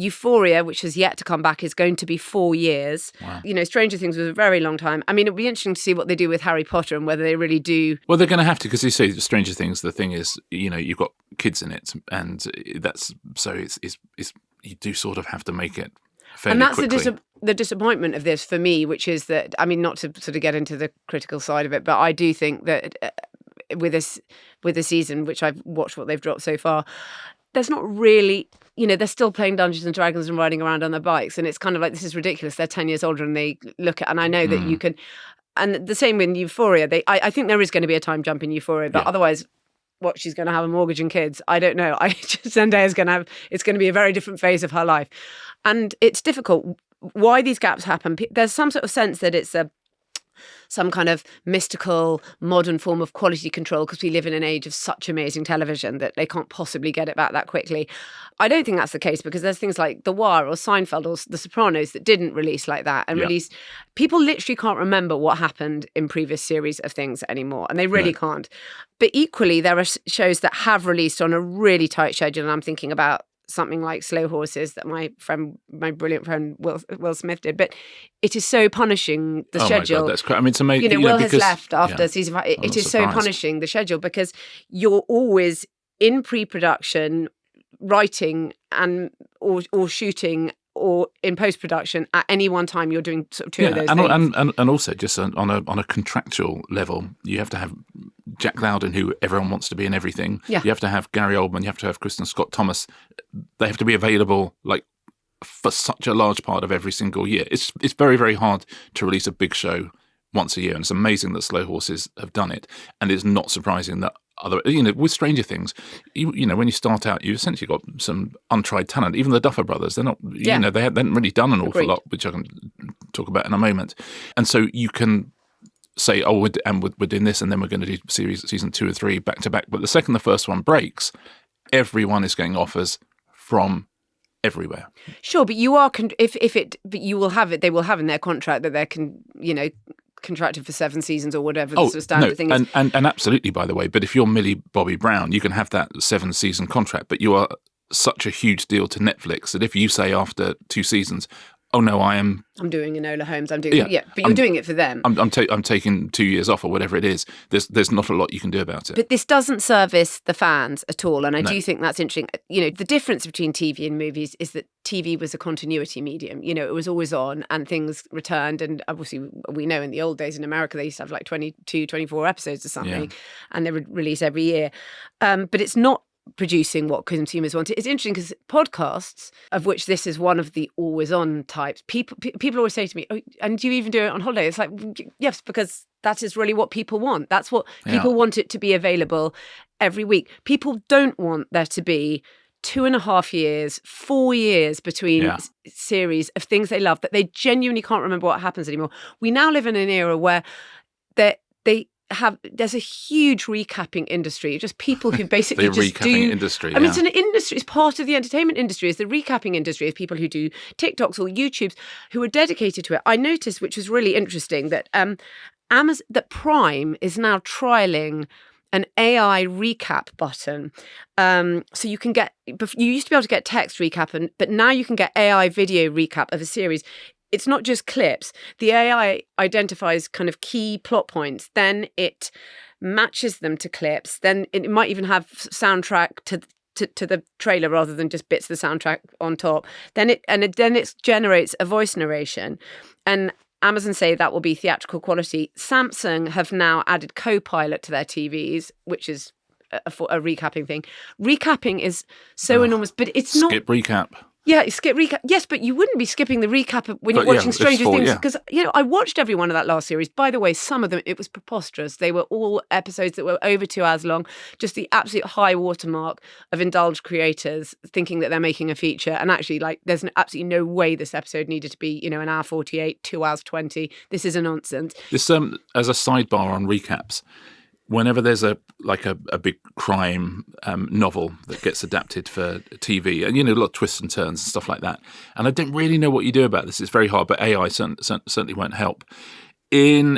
[SPEAKER 1] Euphoria, which has yet to come back, is going to be four years.
[SPEAKER 2] Wow.
[SPEAKER 1] You know, Stranger Things was a very long time. I mean, it'll be interesting to see what they do with Harry Potter and whether they really do.
[SPEAKER 2] Well, they're going to have to, because you say Stranger Things, the thing is, you know, you've got kids in it, and that's, so it's, it's, it's you do sort of have to make it fairly
[SPEAKER 1] And that's
[SPEAKER 2] quickly.
[SPEAKER 1] the, dis- the disappointment of this for me, which is that, I mean, not to sort of get into the critical side of it, but I do think that uh, with this, with the season, which I've watched what they've dropped so far, there's not really, you know, they're still playing Dungeons and Dragons and riding around on their bikes. And it's kind of like, this is ridiculous. They're ten years older and they look at, and I know that
[SPEAKER 2] Mm.
[SPEAKER 1] you can, and the same with Euphoria. They, I, I think there is going to be a time jump in Euphoria, but
[SPEAKER 2] Yeah.
[SPEAKER 1] otherwise, what, she's going to have a mortgage and kids? I don't know. I just, Zendaya's going to have, it's going to be a very different phase of her life. And it's difficult. Why these gaps happen, Pe- there's some sort of sense that it's a, some kind of mystical modern form of quality control because we live in an age of such amazing television that they can't possibly get it back that quickly. I don't think that's the case, because there's things like The Wire or Seinfeld or The Sopranos that didn't release like that and
[SPEAKER 2] Yeah.
[SPEAKER 1] released. People literally can't remember what happened in previous series of things anymore, and they really
[SPEAKER 2] No.
[SPEAKER 1] can't. But equally, there are s- shows that have released on a really tight schedule, and I'm thinking about something like Slow Horses that my friend, my brilliant friend Will, Will Smith did. But it is so punishing, the
[SPEAKER 2] oh
[SPEAKER 1] schedule.
[SPEAKER 2] my God, that's crazy. I mean, it's amazing.
[SPEAKER 1] You know,
[SPEAKER 2] you know,
[SPEAKER 1] Will has
[SPEAKER 2] because-
[SPEAKER 1] left after
[SPEAKER 2] yeah.
[SPEAKER 1] season five. It,
[SPEAKER 2] I'm
[SPEAKER 1] it
[SPEAKER 2] not
[SPEAKER 1] is so
[SPEAKER 2] surprised.
[SPEAKER 1] punishing, the schedule, because you're always in pre-production, writing and or or shooting or in post-production at any one time. You're doing sort of two of those
[SPEAKER 2] and,
[SPEAKER 1] things.
[SPEAKER 2] and and and also just on on a on a contractual level, you have to have Jack Lowden, who everyone wants to be in everything.
[SPEAKER 1] Yeah.
[SPEAKER 2] You have to have Gary Oldman. You have to have Kristen Scott Thomas. They have to be available like for such a large part of every single year. It's it's very very hard to release a big show once a year, and it's amazing that Slow Horses have done it. And it's not surprising that other, you know, with Stranger Things, you, you know, when you start out, you've essentially got some untried talent. Even the Duffer Brothers, they're not,
[SPEAKER 1] Yeah.
[SPEAKER 2] you know, they hadn't really done an awful
[SPEAKER 1] Agreed.
[SPEAKER 2] lot, which I can talk about in a moment. And so you can say, oh, we're, and we're, we're doing this, and then we're going to do series season two or three back to back. But the second the first one breaks, everyone is getting offers from everywhere.
[SPEAKER 1] Sure, but you are con- if if it, but you will have it. They will have in their contract that they can, you know, contracted for seven seasons or whatever the
[SPEAKER 2] Oh,
[SPEAKER 1] sort of standard
[SPEAKER 2] no,
[SPEAKER 1] thing is.
[SPEAKER 2] and, and, and absolutely, by the way, but if you're Millie Bobby Brown, you can have that seven season contract, but you are such a huge deal to Netflix that if you say after two seasons, oh no, I am
[SPEAKER 1] I'm doing Enola Holmes. I'm doing
[SPEAKER 2] Yeah,
[SPEAKER 1] yeah, but you're
[SPEAKER 2] I'm-
[SPEAKER 1] doing it for them.
[SPEAKER 2] I'm I'm, ta- I'm taking two years off or whatever it is. There's there's not a lot you can do about it.
[SPEAKER 1] But this doesn't service the fans at all. And I
[SPEAKER 2] No.
[SPEAKER 1] do think that's interesting. You know, the difference between T V and movies is that T V was a continuity medium. You know, it was always on and things returned. And obviously, we know in the old days in America, they used to have like twenty-two, twenty-four episodes or something,
[SPEAKER 2] Yeah.
[SPEAKER 1] and they would release every year. Um, but it's not producing what consumers want. It's interesting because podcasts, of which this is one of the always on types, people pe- people always say to me, oh, and do you even do it on holiday? It's like, yes, because that is really what people want. That's what
[SPEAKER 2] Yeah.
[SPEAKER 1] people want, it to be available every week. People don't want there to be two and a half years, four years between
[SPEAKER 2] Yeah.
[SPEAKER 1] s- series of things they love that they genuinely can't remember what happens anymore. We now live in an era where they they have there's a huge recapping industry, just people who basically
[SPEAKER 2] the
[SPEAKER 1] just
[SPEAKER 2] recapping
[SPEAKER 1] do.
[SPEAKER 2] industry.
[SPEAKER 1] I mean,
[SPEAKER 2] yeah.
[SPEAKER 1] it's an industry. It's part of the entertainment industry. It's the recapping industry. It's people who do TikToks or YouTubes who are dedicated to it. I noticed, which was really interesting, that um, Amazon, that Prime is now trialing an A I recap button. Um, so you can get, bef- you used to be able to get text recap, and, but now you can get A I video recap of a series. It's not just clips. The A I identifies kind of key plot points. Then it matches them to clips. Then it might even have soundtrack to to, to the trailer rather than just bits of the soundtrack on top. Then it and it, then it generates a voice narration. And Amazon say that will be theatrical quality. Samsung have now added Copilot to their T Vs, which is a, a, a recapping thing. Recapping is so
[SPEAKER 2] Oh,
[SPEAKER 1] enormous, but it's not.
[SPEAKER 2] Skip recap.
[SPEAKER 1] Yeah, skip recap. Yes, but you wouldn't be skipping the recap of- when you're
[SPEAKER 2] But yeah,
[SPEAKER 1] watching
[SPEAKER 2] it's
[SPEAKER 1] Stranger
[SPEAKER 2] full,
[SPEAKER 1] Things,
[SPEAKER 2] yeah.
[SPEAKER 1] because you know I watched every one of that last series. By the way, some of them it was preposterous. They were all episodes that were over two hours long. Just the absolute high watermark of indulged creators thinking that they're making a feature, and actually, like, there's no, absolutely no way this episode needed to be, you know, an hour forty-eight, two hours twenty. This is a nonsense.
[SPEAKER 2] This um as a sidebar on recaps. Whenever there's a like a, a big crime um, novel that gets adapted for T V, and you know a lot of twists and turns and stuff like that, and I don't really know what you do about this. It's very hard, but A I certain, certainly won't help. In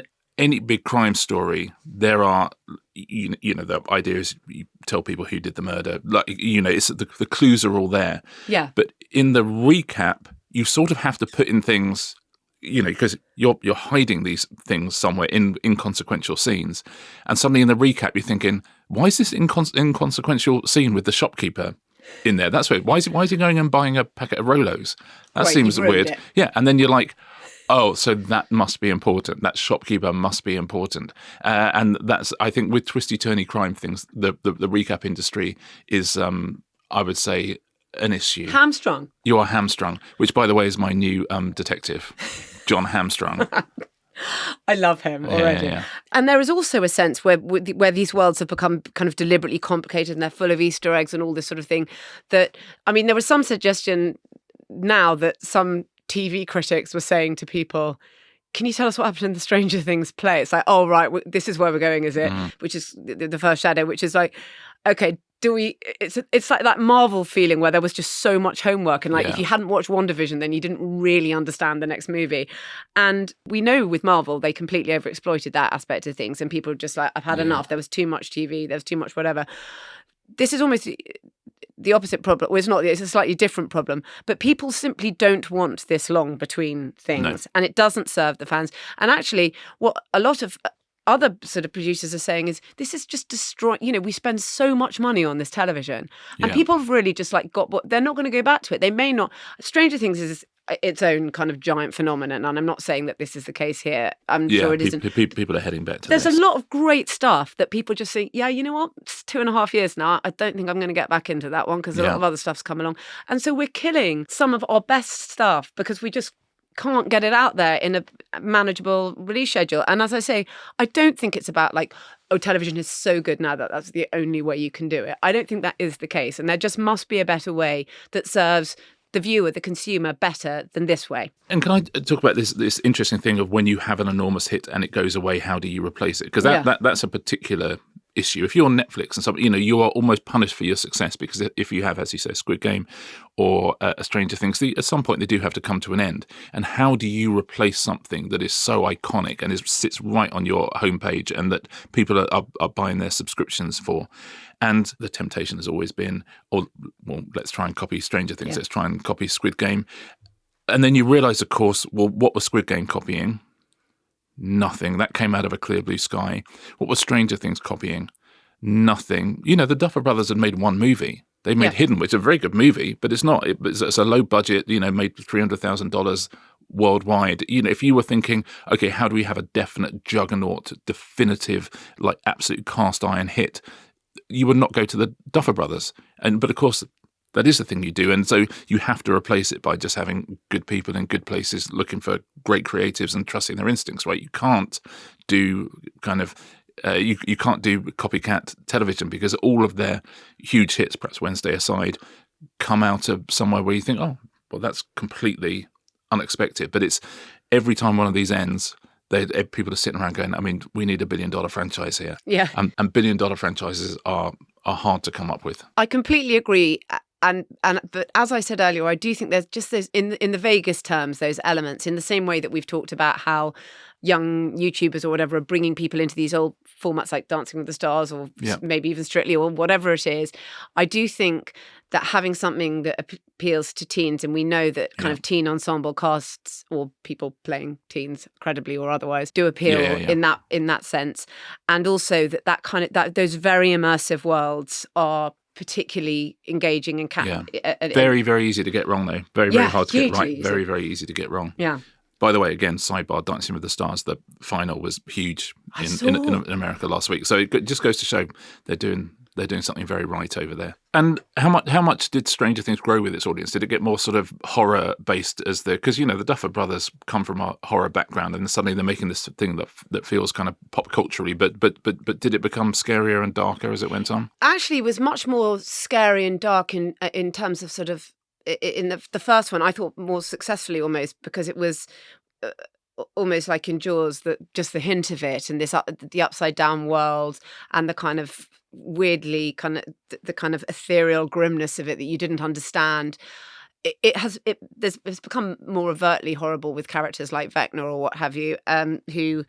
[SPEAKER 2] any big crime story, there are, you, you know, the idea is you tell people who did the murder. Like, you know, it's the, the clues are all there.
[SPEAKER 1] Yeah.
[SPEAKER 2] But in the recap, you sort of have to put in things, you know, because you're you're hiding these things somewhere in inconsequential scenes, and suddenly in the recap you're thinking, why is this incon- inconsequential scene with the shopkeeper in there? That's weird. Why is he, why is he going and buying a packet of Rolos? That
[SPEAKER 1] Right,
[SPEAKER 2] seems
[SPEAKER 1] you've ruined
[SPEAKER 2] weird.
[SPEAKER 1] it.
[SPEAKER 2] Yeah, and then you're like, oh, so that must be important. That shopkeeper must be important. Uh, and that's, I think, with twisty turny crime things, the the, the recap industry is, um, I would say, an issue.
[SPEAKER 1] Hamstrung.
[SPEAKER 2] You are hamstrung, which, by the way, is my new um, detective, John Hamstrung.
[SPEAKER 1] I love him already.
[SPEAKER 2] Yeah, yeah.
[SPEAKER 1] And there is also a sense where where these worlds have become kind of deliberately complicated and they're full of Easter eggs and all this sort of thing. That, I mean, there was some suggestion now that some T V critics were saying to people, can you tell us what happened in the Stranger Things play? It's like, oh, right, this is where we're going, is it?
[SPEAKER 2] Mm.
[SPEAKER 1] Which is the, the first shadow, which is like, okay, do we, it's it's like that Marvel feeling where there was just so much homework. And like,
[SPEAKER 2] Yeah.
[SPEAKER 1] if you hadn't watched WandaVision, then you didn't really understand the next movie. And we know with Marvel, they completely overexploited that aspect of things. And people are just like, I've had
[SPEAKER 2] Yeah.
[SPEAKER 1] enough. There was too much T V. There was too much whatever. This is almost the opposite problem. Well, it's not, it's a slightly different problem. But people simply don't want this long between things.
[SPEAKER 2] No.
[SPEAKER 1] And it doesn't serve the fans. And actually, what a lot of other sort of producers are saying is this is just destroying, you know, we spend so much money on this television and
[SPEAKER 2] Yeah.
[SPEAKER 1] people have really just like got what they're not going to go back to it. They may not. Stranger Things is its own kind of giant phenomenon. And I'm not saying that this is the case here. I'm
[SPEAKER 2] Yeah,
[SPEAKER 1] sure it
[SPEAKER 2] pe-
[SPEAKER 1] isn't.
[SPEAKER 2] pe- people are heading back to
[SPEAKER 1] There's
[SPEAKER 2] this.
[SPEAKER 1] a lot of great stuff that people just think, yeah, you know what? It's two and a half years now. I don't think I'm going to get back into that one because a
[SPEAKER 2] Yeah.
[SPEAKER 1] lot of other stuff's come along. And so we're killing some of our best stuff because we just can't get it out there in a manageable release schedule. And as I say, I don't think it's about like, oh, television is so good now that that's the only way you can do it. I don't think that is the case. And there just must be a better way that serves the viewer, the consumer, better than this way.
[SPEAKER 2] And can I talk about this this interesting thing of when you have an enormous hit and it goes away, how do you replace it? Because that,
[SPEAKER 1] Yeah.
[SPEAKER 2] that that's a particular issue. If you're on Netflix and something, you know, you are almost punished for your success because if you have, as you say, Squid Game or uh, Stranger Things, the, at some point they do have to come to an end. And how do you replace something that is so iconic and is sits right on your homepage and that people are, are, are buying their subscriptions for? And the temptation has always been, oh, well, let's try and copy Stranger Things.
[SPEAKER 1] Yeah.
[SPEAKER 2] Let's try and copy Squid Game. And then you realise, of course, well, what was Squid Game copying? Nothing. That came out of a clear blue sky. What was Stranger Things copying? Nothing. You know, the Duffer Brothers had made one movie. They made
[SPEAKER 1] Yeah.
[SPEAKER 2] Hidden, which is a very good movie, but it's not. It, it's, it's a low budget, you know, made three hundred thousand dollars worldwide. You know, if you were thinking, okay, how do we have a definite juggernaut, definitive, like absolute cast iron hit, you would not go to the Duffer Brothers. And But of course, that is the thing you do. And so you have to replace it by just having good people in good places, looking for great creatives and trusting their instincts, right? You can't do kind of, uh, you, you can't do copycat television because all of their huge hits, perhaps Wednesday aside, come out of somewhere where you think, oh, well, that's completely unexpected. But it's every time one of these ends, they, people are sitting around going, I mean, we need a billion dollar franchise here.
[SPEAKER 1] Yeah.
[SPEAKER 2] And, and billion dollar franchises are are hard to come up with.
[SPEAKER 1] I completely agree. And and but as I said earlier, I do think there's just those in in the vaguest terms, those elements, in the same way that we've talked about how young YouTubers or whatever are bringing people into these old formats like Dancing with the Stars or
[SPEAKER 2] Yeah.
[SPEAKER 1] maybe even Strictly or whatever it is. I do think that having something that ap- appeals to teens, and we know that kind
[SPEAKER 2] Yeah.
[SPEAKER 1] of teen ensemble casts or people playing teens, credibly or otherwise, do appeal
[SPEAKER 2] Yeah, yeah, yeah.
[SPEAKER 1] in that in that sense, and also that that kind of that those very immersive worlds are particularly engaging and ca-
[SPEAKER 2] Yeah.
[SPEAKER 1] uh, uh,
[SPEAKER 2] Very, very easy to get wrong, though. Very, very
[SPEAKER 1] Yeah,
[SPEAKER 2] hard to get
[SPEAKER 1] hugely
[SPEAKER 2] right.
[SPEAKER 1] easy.
[SPEAKER 2] Very, very easy to get wrong.
[SPEAKER 1] yeah.
[SPEAKER 2] By the way, again, sidebar, Dancing with the Stars, the final was huge
[SPEAKER 1] I
[SPEAKER 2] in,
[SPEAKER 1] saw.
[SPEAKER 2] in, in America last week. So it go- just goes to show they're doing they're doing something very right over there. And how much how much did Stranger Things grow with its audience? Did it get more sort of horror based as the because you know the Duffer Brothers come from a horror background, and suddenly they're making this thing that that feels kind of pop culturally. But but but but did it become scarier and darker as it went on?
[SPEAKER 1] Actually, it was much more scary and dark in uh, in terms of sort of i- i- in the the first one. I thought more successfully almost because it was. Uh, almost like in Jaws, that just the hint of it and this up, the upside down world and the kind of weirdly kind of the, the kind of ethereal grimness of it that you didn't understand. It, it has it there's it's become more overtly horrible with characters like Vecna or what have you, um, who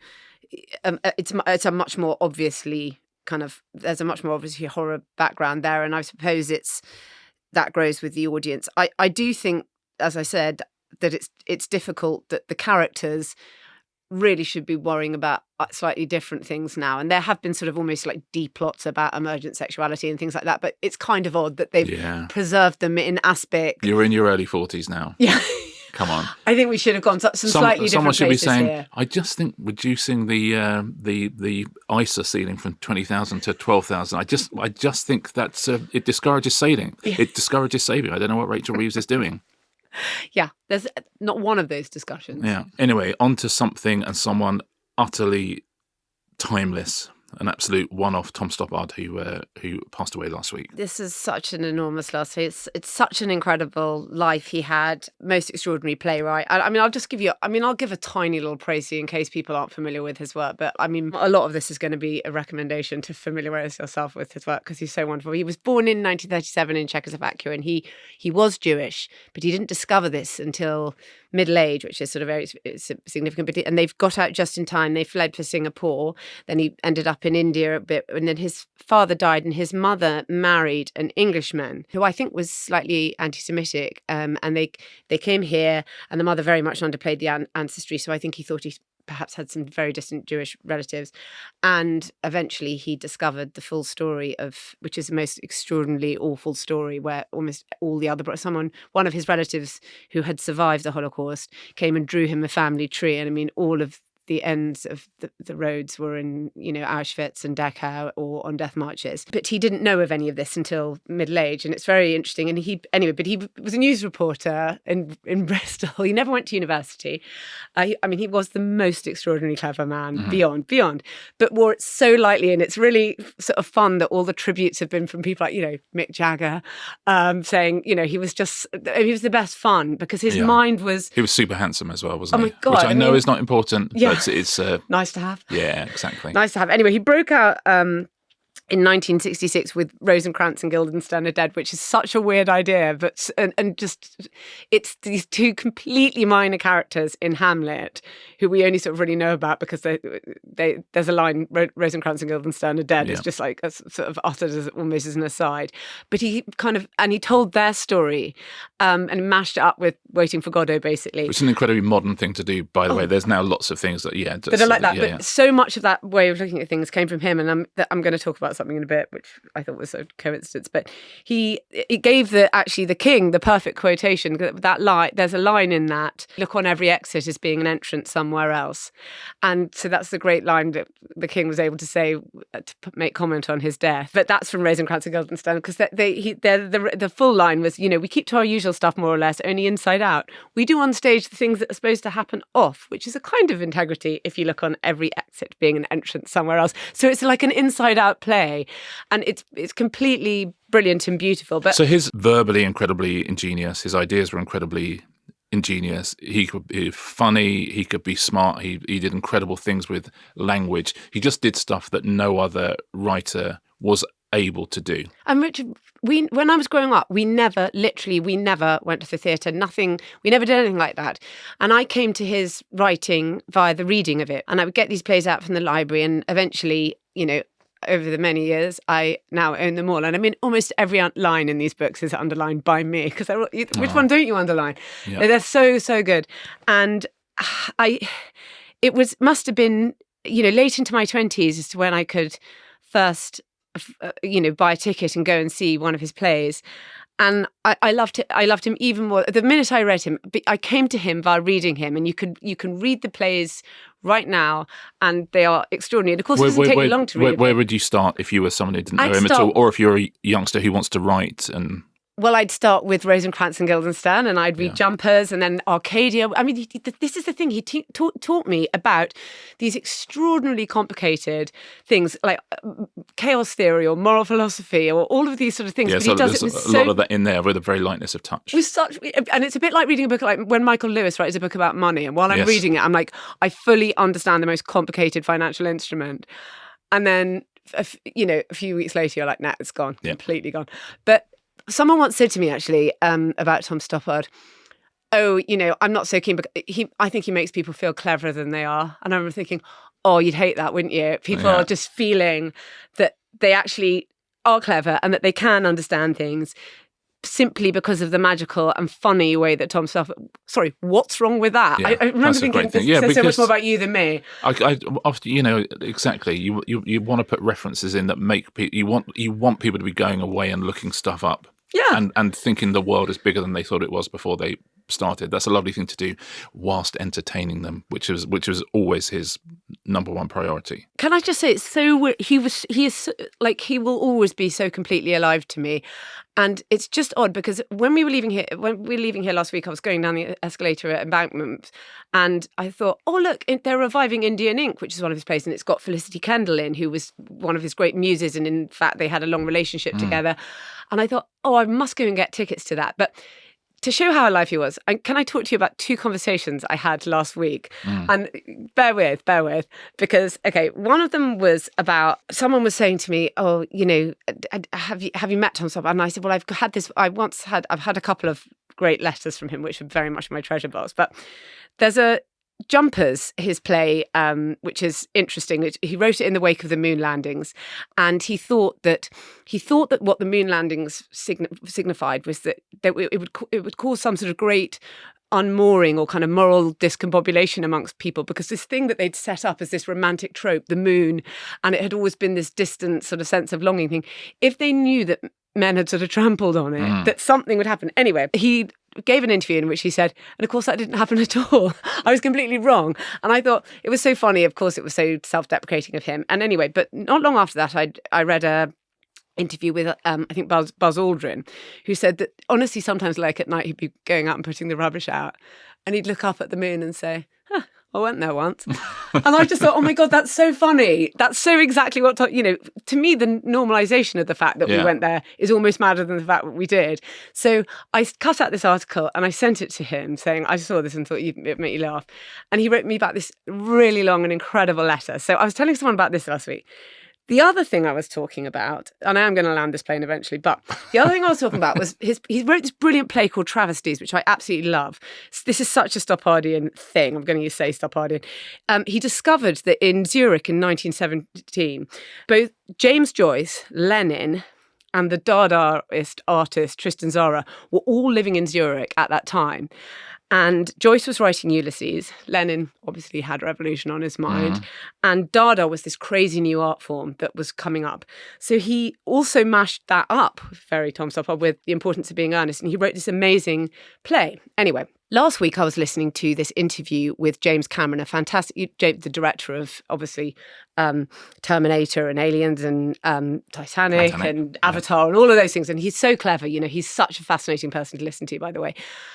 [SPEAKER 1] um, uh, it's mu- it's a much more obviously kind of there's a much more obviously horror background there, and I suppose it's that grows with the audience. I I do think, as I said, that it's it's difficult that the characters really should be worrying about uh, slightly different things now. And there have been sort of almost like D plots about emergent sexuality and things like that. But it's kind of odd that they've
[SPEAKER 2] Yeah.
[SPEAKER 1] preserved them in aspect.
[SPEAKER 2] You're in your early forties now.
[SPEAKER 1] Yeah.
[SPEAKER 2] Come on.
[SPEAKER 1] I think we should have gone to some,
[SPEAKER 2] Some-
[SPEAKER 1] slightly
[SPEAKER 2] someone
[SPEAKER 1] different
[SPEAKER 2] should be
[SPEAKER 1] places
[SPEAKER 2] saying,
[SPEAKER 1] here.
[SPEAKER 2] I just think reducing the uh, the the I S A ceiling from twenty thousand to twelve thousand. I just I just think that's uh, it discourages sailing.
[SPEAKER 1] Yeah.
[SPEAKER 2] It discourages saving. I don't know what Rachel Reeves is doing.
[SPEAKER 1] Yeah, there's not one of those discussions.
[SPEAKER 2] Yeah. Anyway, on to something and someone utterly timeless, an absolute one-off, Tom Stoppard, who uh, who passed away last week.
[SPEAKER 1] This is such an enormous loss. It's it's such an incredible life he had. Most extraordinary playwright. I, I mean, I'll just give you. I mean, I'll give a tiny little précis in case people aren't familiar with his work. But I mean, a lot of this is going to be a recommendation to familiarise yourself with his work because he's so wonderful. He was born in nineteen thirty-seven in Czechoslovakia, and he he was Jewish, but he didn't discover this until middle age, which is sort of very significant. But and they've got out just in time. They fled for Singapore. Then he ended up in India a bit, and then his father died, and his mother married an Englishman who I think was slightly anti-Semitic. Um, and they they came here, and the mother very much underplayed the an- ancestry. So I think he thought he perhaps had some very distant Jewish relatives. And eventually he discovered the full story of, which is the most extraordinarily awful story, where almost all the other, someone, one of his relatives who had survived the Holocaust came and drew him a family tree. And I mean, all of the ends of the, the roads were in, you know, Auschwitz and Dachau or on death marches. But he didn't know of any of this until middle age. And it's very interesting. And he, anyway, but he was a news reporter in, in Bristol. He never went to university. Uh, he, I mean, he was the most extraordinarily clever man, mm-hmm. beyond, beyond, but wore it so lightly. And it's really sort of fun that all the tributes have been from people like, you know, Mick Jagger, um, saying, you know, he was just, he was the best fun because his yeah. mind was...
[SPEAKER 2] He was super handsome as well, wasn't
[SPEAKER 1] oh
[SPEAKER 2] he?
[SPEAKER 1] my God,
[SPEAKER 2] Which I,
[SPEAKER 1] I
[SPEAKER 2] know
[SPEAKER 1] mean,
[SPEAKER 2] is not important,
[SPEAKER 1] yeah.
[SPEAKER 2] but it's... it's uh,
[SPEAKER 1] nice to have.
[SPEAKER 2] Yeah, exactly.
[SPEAKER 1] Nice to have. Anyway, he broke out... Um, in nineteen sixty-six with Rosencrantz and Guildenstern are Dead, which is such a weird idea, but and, and just it's these two completely minor characters in Hamlet who we only sort of really know about because they, they there's a line, Rosencrantz and Guildenstern are Dead. Yeah. It's just like a, sort of uttered as almost as an aside. But he kind of, and he told their story um, and mashed it up with Waiting for Godot, basically.
[SPEAKER 2] Which is an incredibly modern thing to do, by the oh. way. There's now lots of things that, yeah.
[SPEAKER 1] That are like that.
[SPEAKER 2] Yeah,
[SPEAKER 1] but
[SPEAKER 2] yeah.
[SPEAKER 1] so much of that way of looking at things came from him, and I'm, I'm going to talk about something in a bit, which I thought was a coincidence. But he it gave the actually the king the perfect quotation. That line, there's a line in that: "Look on every exit as being an entrance somewhere else," and so that's the great line that the king was able to say to make comment on his death. But that's from Rosencrantz and Guildenstern because they, they he the the full line was, you know, we keep to our usual stuff more or less, only inside out. We do on stage the things that are supposed to happen off, which is a kind of integrity if you look on every exit being an entrance somewhere else. So it's like an inside out play. And it's it's completely brilliant and beautiful. But
[SPEAKER 2] so he's verbally incredibly ingenious. His ideas were incredibly ingenious. He could be funny. He could be smart. He he did incredible things with language. He just did stuff that no other writer was able to do.
[SPEAKER 1] And Richard, we when I was growing up, we never, literally, we never went to the theatre. Nothing. We never did anything like that. And I came to his writing via the reading of it. And I would get these plays out from the library, and eventually, you know, over the many years, I now own them all. And I mean, almost every line in these books is underlined by me because which oh. one don't you underline? Yeah. They're so, so good. And I, it was, must have been, you know, late into my twenties as to when I could first, uh, you know, buy a ticket and go and see one of his plays. And I, I loved it. I loved him even more. The minute I read him, I came to him via reading him, and you could you can read the plays right now, and they are extraordinary. And of course, it doesn't
[SPEAKER 2] where,
[SPEAKER 1] take
[SPEAKER 2] where,
[SPEAKER 1] you long to read.
[SPEAKER 2] Where, where would you start if you were someone who didn't know
[SPEAKER 1] I'd
[SPEAKER 2] him
[SPEAKER 1] start,
[SPEAKER 2] at all, or if you're a youngster who wants to write and?
[SPEAKER 1] Well, I'd start with Rosencrantz and Guildenstern, and I'd read
[SPEAKER 2] yeah.
[SPEAKER 1] Jumpers, and then Arcadia. I mean, he, this is the thing. He te- taught, taught me about these extraordinarily complicated things like chaos theory or moral philosophy or all of these sort of things.
[SPEAKER 2] Yeah,
[SPEAKER 1] but
[SPEAKER 2] so
[SPEAKER 1] he does
[SPEAKER 2] there's
[SPEAKER 1] it with
[SPEAKER 2] a
[SPEAKER 1] so,
[SPEAKER 2] lot of that in there with a very lightness of touch.
[SPEAKER 1] With such, and it's a bit like reading a book like when Michael Lewis writes a book about money, and while I'm
[SPEAKER 2] yes.
[SPEAKER 1] reading it, I'm like, I fully understand the most complicated financial instrument, and then you know, a few weeks later, you're like, nah, it's gone, yeah. completely gone. But someone once said to me, actually, um, about Tom Stoppard, oh, you know, I'm not so keen, but he, I think he makes people feel cleverer than they are. And I remember thinking, oh, you'd hate that, wouldn't you? People
[SPEAKER 2] Yeah.
[SPEAKER 1] are just feeling that they actually are clever and that they can understand things simply because of the magical and funny way that Tom Stoppard... Sorry, what's wrong with that?
[SPEAKER 2] Yeah,
[SPEAKER 1] I, I remember
[SPEAKER 2] that's a
[SPEAKER 1] thinking,
[SPEAKER 2] great
[SPEAKER 1] this
[SPEAKER 2] thing. Yeah,
[SPEAKER 1] says so much
[SPEAKER 2] because-
[SPEAKER 1] more about you than me.
[SPEAKER 2] I, I often, you know, exactly. You you, you want to put references in that make people. You want you want people to be going away and looking stuff up.
[SPEAKER 1] Yeah.
[SPEAKER 2] And and thinking the world is bigger than they thought it was before they started. That's a lovely thing to do, whilst entertaining them, which is which was always his number one priority.
[SPEAKER 1] Can I just say, it's so weird. He was, he is so- like, he will always be so completely alive to me. And it's just odd because when we were leaving here, when we were leaving here last week, I was going down the escalator at Embankment and I thought, oh, look, they're reviving Indian Ink, which is one of his plays. And it's got Felicity Kendall in, who was one of his great muses. And in fact, they had a long relationship
[SPEAKER 2] Mm.
[SPEAKER 1] together. And I thought, oh, I must go and get tickets to that. But to show how alive he was, and can I talk to you about two conversations I had last week?
[SPEAKER 2] Mm.
[SPEAKER 1] And bear with, bear with, because, okay, one of them was about, someone was saying to me, oh, you know, have you have you met Tom Stoppard? And I said, well, I've had this, I once had, I've had a couple of great letters from him, which are very much my treasure box. But there's a, Jumpers, his play, um, which is interesting. It, he wrote it in the wake of the moon landings, and he thought that he thought that what the moon landings signi- signified was that, that it would it would cause some sort of great unmooring or kind of moral discombobulation amongst people, because this thing that they'd set up as this romantic trope, the moon, and it had always been this distant sort of sense of longing thing. If they knew that men had sort of trampled on it,
[SPEAKER 2] Mm.
[SPEAKER 1] that something would happen. Anyway, he gave an interview in which he said, and of course that didn't happen at all. I was completely wrong. And I thought it was so funny. Of course, it was so self-deprecating of him. And anyway, but not long after that, I I read a interview with, um, I think, Buzz, Buzz Aldrin, who said that, honestly, sometimes like at night, he'd be going out and putting the rubbish out and he'd look up at the moon and say, huh, I went there once. And I just thought, oh my God, that's so funny. That's so exactly what, to, you know, to me, the normalization of the fact that
[SPEAKER 2] Yeah.
[SPEAKER 1] we went there is almost madder than the fact that we did. So I cut out this article and I sent it to him saying, I saw this and thought you'd it'd make you laugh. And he wrote me back this really long and incredible letter. So I was telling someone about this last week. The other thing I was talking about, and I am going to land this plane eventually, but the other thing I was talking about was his, he wrote this brilliant play called Travesties, which I absolutely love. This is such a Stoppardian thing. I'm going to use say Stoppardian. Um, he discovered that in Zurich in nineteen seventeen, both James Joyce, Lenin, and the Dadaist artist Tristan Tzara were all living in Zurich at that time. And Joyce was writing Ulysses. Lenin obviously had revolution on his mind.
[SPEAKER 2] Mm.
[SPEAKER 1] And Dada was this crazy new art form that was coming up. So he also mashed that up, very Tom Stoppard, with The Importance of Being Earnest. And he wrote this amazing play. Anyway, last week I was listening to this interview with James Cameron, a fantastic, the director of, obviously, um, Terminator and Aliens and um, Titanic,
[SPEAKER 2] Titanic,
[SPEAKER 1] and
[SPEAKER 2] yeah.
[SPEAKER 1] Avatar and all of those things. And he's so clever. You know, he's such a fascinating person to listen to, by the way.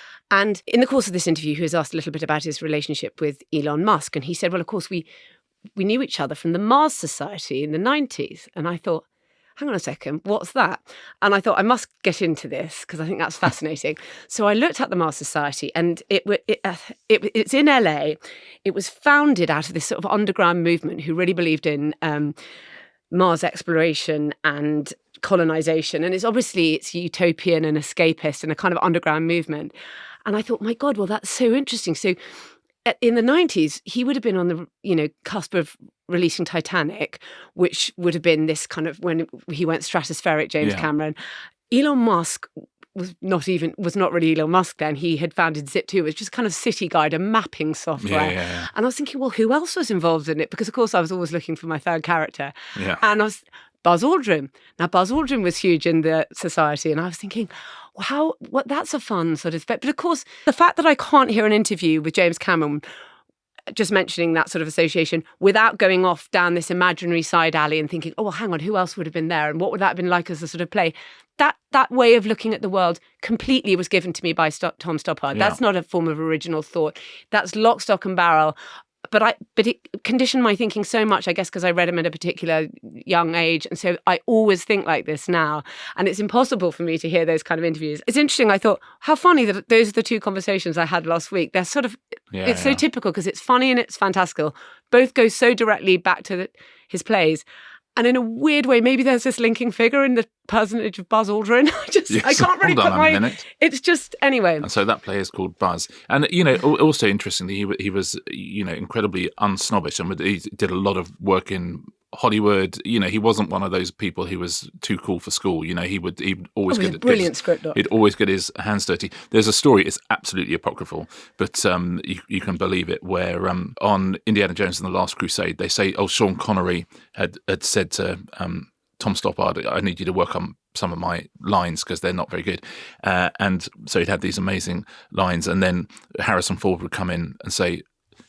[SPEAKER 1] And in the course of this interview, he was asked a little bit about his relationship with Elon Musk. And he said, well, of course, we we knew each other from the Mars Society in the nineties. And I thought, hang on a second, what's that? And I thought, I must get into this because I think that's fascinating. So I looked at the Mars Society, and it, it, uh, it it's in L A. It was founded out of this sort of underground movement who really believed in um, Mars exploration and colonization. And it's obviously, it's utopian and escapist and a kind of underground movement. And I thought, my God, well, that's so interesting. So uh, in the nineties, he would have been on the, you know, cusp of releasing Titanic, which would have been this kind of when he went stratospheric, James
[SPEAKER 2] Yeah.
[SPEAKER 1] Cameron. Elon Musk was not even, was not really Elon Musk then. He had founded Zip two, which is just kind of city guide, a mapping software.
[SPEAKER 2] Yeah, yeah, yeah.
[SPEAKER 1] And I was thinking, well, who else was involved in it? Because, of course, I was always looking for my third character.
[SPEAKER 2] Yeah.
[SPEAKER 1] And I was, Buzz Aldrin. Now, Buzz Aldrin was huge in the society. And I was thinking, well, how, what, that's a fun sort of, but of course, the fact that I can't hear an interview with James Cameron just mentioning that sort of association without going off down this imaginary side alley and thinking, oh, well, hang on, who else would have been there? And what would that have been like as a sort of play? That that way of looking at the world completely was given to me by St- Tom Stoppard.
[SPEAKER 2] Yeah.
[SPEAKER 1] That's not a form of original thought. That's lock, stock and barrel. But I, but it conditioned my thinking so much, I guess, because I read him at a particular young age. And so I always think like this now. And it's impossible for me to hear those kind of interviews. It's interesting. I thought, how funny that those are the two conversations I had last week. They're sort of,
[SPEAKER 2] Yeah,
[SPEAKER 1] it's so
[SPEAKER 2] yeah.
[SPEAKER 1] typical because it's funny and it's fantastical. Both go so directly back to the, his plays. And in a weird way, maybe there's this linking figure in the personage of Buzz Aldrin. I just,
[SPEAKER 2] Yes,
[SPEAKER 1] I can't really
[SPEAKER 2] hold on
[SPEAKER 1] put
[SPEAKER 2] a
[SPEAKER 1] my.
[SPEAKER 2] minute.
[SPEAKER 1] It's just anyway.
[SPEAKER 2] And so that play is called Buzz. And, you know, al- also interestingly, he, wa- he was, you know, incredibly unsnobbish, and he did a lot of work in Hollywood. You know, he wasn't one of those people who was too cool for school. You know, he would he'd always
[SPEAKER 1] Oh, he's
[SPEAKER 2] get
[SPEAKER 1] a brilliant
[SPEAKER 2] get
[SPEAKER 1] script
[SPEAKER 2] his,
[SPEAKER 1] doctor.
[SPEAKER 2] he'd always get his hands dirty. There's a story, it's absolutely apocryphal, but um, you, you can believe it, where um, on Indiana Jones and the Last Crusade, they say, oh, Sean Connery had, had said to um, Tom Stoppard, I need you to work on some of my lines because they're not very good. Uh, and so he'd had these amazing lines, and then Harrison Ford would come in and say,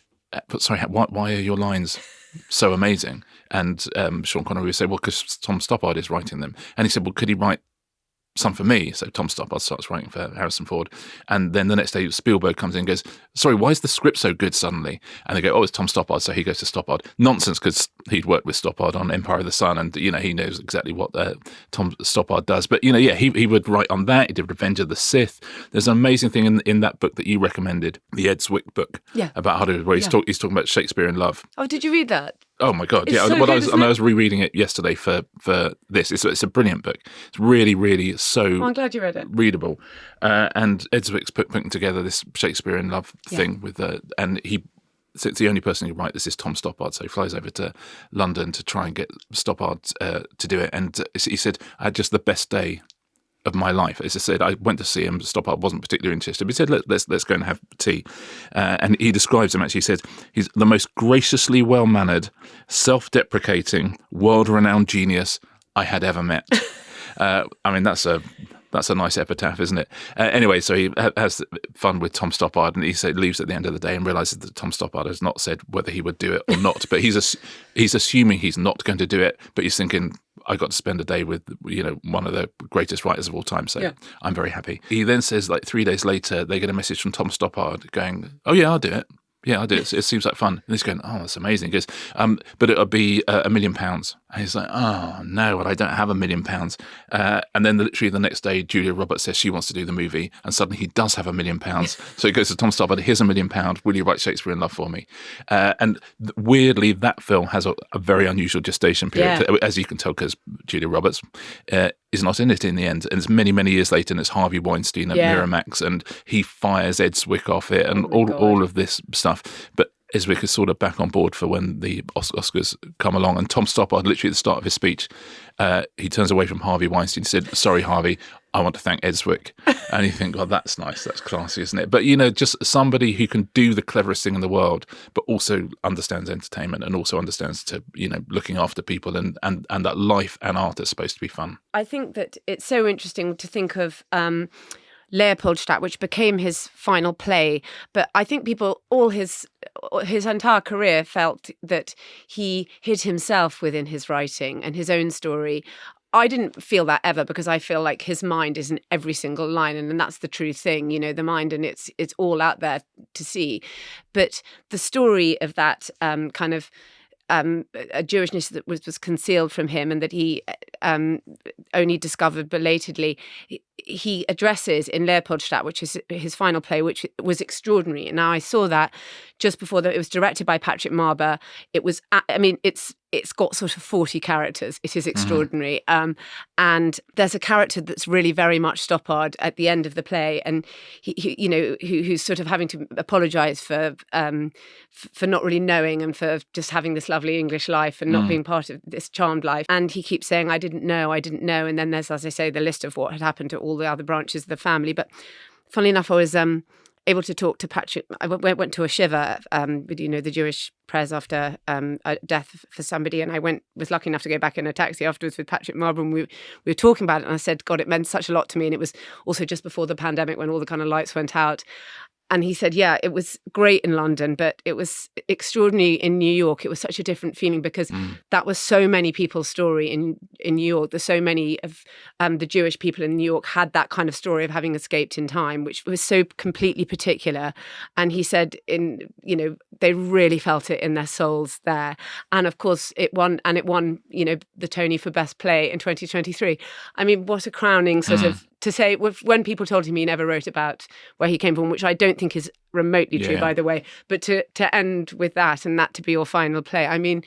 [SPEAKER 2] but sorry, why, why are your lines so amazing? And um, Sean Connery would say, well, because Tom Stoppard is writing them. And he said, well, could he write some for me? So Tom Stoppard starts writing for Harrison Ford. And then the next day, Spielberg comes in and goes, sorry, why is the script so good suddenly? And they go, oh, it's Tom Stoppard. So he goes to Stoppard. Nonsense, because he'd worked with Stoppard on Empire of the Sun, and, you know, he knows exactly what uh, Tom Stoppard does. But, you know, yeah, he, he would write on that. He did Revenge of the Sith. There's an amazing thing in, in that book that you recommended, the Ed Zwick book,
[SPEAKER 1] Yeah.
[SPEAKER 2] about Hollywood, where he's,
[SPEAKER 1] Yeah.
[SPEAKER 2] talk, he's talking about Shakespeare in love.
[SPEAKER 1] Oh, did you read that?
[SPEAKER 2] Oh my God!
[SPEAKER 1] It's
[SPEAKER 2] Yeah,
[SPEAKER 1] so
[SPEAKER 2] well,
[SPEAKER 1] good,
[SPEAKER 2] I was,
[SPEAKER 1] isn't
[SPEAKER 2] and I
[SPEAKER 1] it?
[SPEAKER 2] was rereading it yesterday for for this. It's it's a brilliant book. It's really, really so
[SPEAKER 1] Oh, I'm glad you read it.
[SPEAKER 2] readable. Uh, and Ed Zwick's put, putting together this Shakespeare in Love
[SPEAKER 1] Yeah.
[SPEAKER 2] thing with uh, and he. So it's the only person who write this is Tom Stoppard. So he flies over to London to try and get Stoppard uh, to do it. And uh, he said, "I had just the best day of my life." As I said, I went to see him. Stoppard wasn't particularly interested, but he said, Let, let's let's go and have tea. Uh, and he describes him, actually. He says, he's the most graciously well-mannered, self-deprecating, world-renowned genius I had ever met. uh, I mean, that's a that's a nice epitaph, isn't it? Uh, anyway, so he ha- has fun with Tom Stoppard, and he said, leaves at the end of the day and realizes that Tom Stoppard has not said whether he would do it or not. But he's ass- he's assuming he's not going to do it, but he's thinking, I got to spend a day with, you know, one of the greatest writers of all time, so
[SPEAKER 1] Yeah.
[SPEAKER 2] I'm very happy. He then says, like three days later, they get a message from Tom Stoppard going, oh yeah, I'll do it. Yeah, I'll do it. It seems like fun. And he's going, oh, that's amazing. He goes, um, but it'll be uh, a million pounds. And he's like, oh, no, well, I don't have a million pounds. Uh, and then literally the next day, Julia Roberts says she wants to do the movie. And suddenly he does have a million pounds. So he goes to Tom Stoppard, here's a million pounds. Will you write Shakespeare in Love for me? Uh, and th- weirdly, that film has a, a very unusual gestation period,
[SPEAKER 1] Yeah.
[SPEAKER 2] as you can tell, because Julia Roberts uh, is not in it in the end. And it's many, many years later, and it's Harvey Weinstein at
[SPEAKER 1] Yeah.
[SPEAKER 2] Miramax, and he fires Ed Zwick off it, and
[SPEAKER 1] Oh my
[SPEAKER 2] all,
[SPEAKER 1] God.
[SPEAKER 2] all of this stuff. But Ed Zwick is sort of back on board for when the Os- Oscars come along. And Tom Stoppard, literally at the start of his speech, uh, he turns away from Harvey Weinstein and said, sorry, Harvey, I want to thank Ed Zwick. And you think, oh, that's nice. That's classy, isn't it? But, you know, just somebody who can do the cleverest thing in the world, but also understands entertainment and also understands to, you know, looking after people, and, and, and that life and art is supposed to be fun.
[SPEAKER 1] I think that it's so interesting to think of um, Leopoldstadt, which became his final play. But I think people, all his his entire career, felt that he hid himself within his writing and his own story. I didn't feel that ever, because I feel like his mind is in every single line, and, and that's the true thing, you know, the mind, and it's it's all out there to see. But the story of that um, kind of um, a Jewishness that was, was concealed from him, and that he um, only discovered belatedly, he, he addresses in Leopoldstadt, which is his final play, which was extraordinary. And now I saw that just before that. It was directed by Patrick Marber. It was, I mean, it's it's got sort of forty characters. It is extraordinary. Mm. Um, and there's a character that's really very much Stoppard at the end of the play, and he, he you know, who, who's sort of having to apologise for um, f- for not really knowing, and for just having this lovely English life and not mm. being part of this charmed life. And he keeps saying, I didn't know, I didn't know. And then there's, as I say, the list of what had happened to all the other branches of the family. But funnily enough, I was um, able to talk to Patrick. I went, went to a shiva, um, with, you know, the Jewish prayers after um, a death for somebody, and I went was lucky enough to go back in a taxi afterwards with Patrick Marber, and we, we were talking about it, and I said, God, it meant such a lot to me. And it was also just before the pandemic, when all the kind of lights went out. And he said, yeah, it was great in London, but it was extraordinary in New York. It was such a different feeling, because mm. that was so many people's story in, in New York. There's so many of um, the Jewish people in New York had that kind of story of having escaped in time, which was so completely particular. And he said, in you know, they really felt it in their souls there. And of course, it won, and it won, you know, the Tony for Best Play in twenty twenty-three. I mean, what a crowning sort mm. of, to say, when people told him he never wrote about where he came from, which I don't think is remotely true, yeah. by the way, but to, to end with that, and that to be your final play, I mean,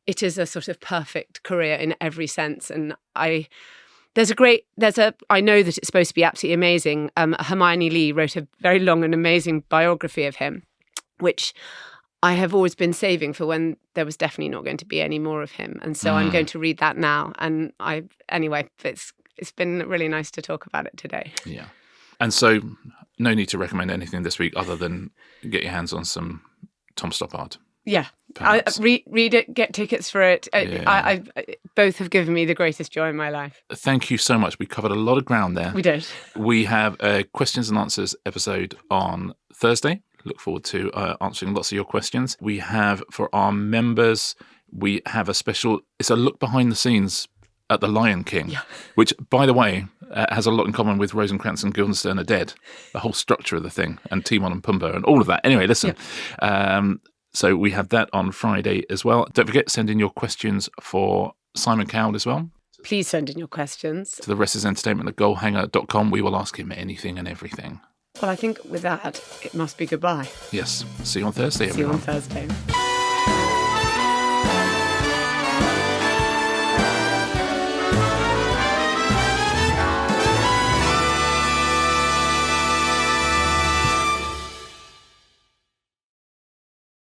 [SPEAKER 1] it is a sort of perfect career in every sense. And I, there's a great, there's a, I know that it's supposed to be absolutely amazing. Um, Hermione Lee wrote a very long and amazing biography of him, which I have always been saving for when there was definitely not going to be any more of him. And so mm. I'm going to read that now. And I, anyway, it's it's been really nice to talk about it today.
[SPEAKER 2] Yeah. And so no need to recommend anything this week other than get your hands on some Tom Stoppard.
[SPEAKER 1] Yeah. I, read, read it, get tickets for it. Yeah. I, I, both have given me the greatest joy in my life.
[SPEAKER 2] Thank you so much. We covered a lot of ground there.
[SPEAKER 1] We did.
[SPEAKER 2] We have a questions and answers episode on Thursday. Look forward to uh, answering lots of your questions. We have, for our members, we have a special, it's a look behind the scenes at The Lion King, yeah. which, by the way, uh, has a lot in common with Rosencrantz and Guildenstern Are Dead, the whole structure of the thing, and Timon and Pumbaa and all of that. Anyway, listen. Yeah. Um, so we have that on Friday as well. Don't forget, send in your questions for Simon Cowell as well.
[SPEAKER 1] Please send in your questions.
[SPEAKER 2] To the rest is entertainment at goalhanger dot com. We will ask him anything and everything.
[SPEAKER 1] Well, I think with that, it must be goodbye.
[SPEAKER 2] Yes. See you on Thursday,
[SPEAKER 1] See
[SPEAKER 2] everyone.
[SPEAKER 1] you on Thursday.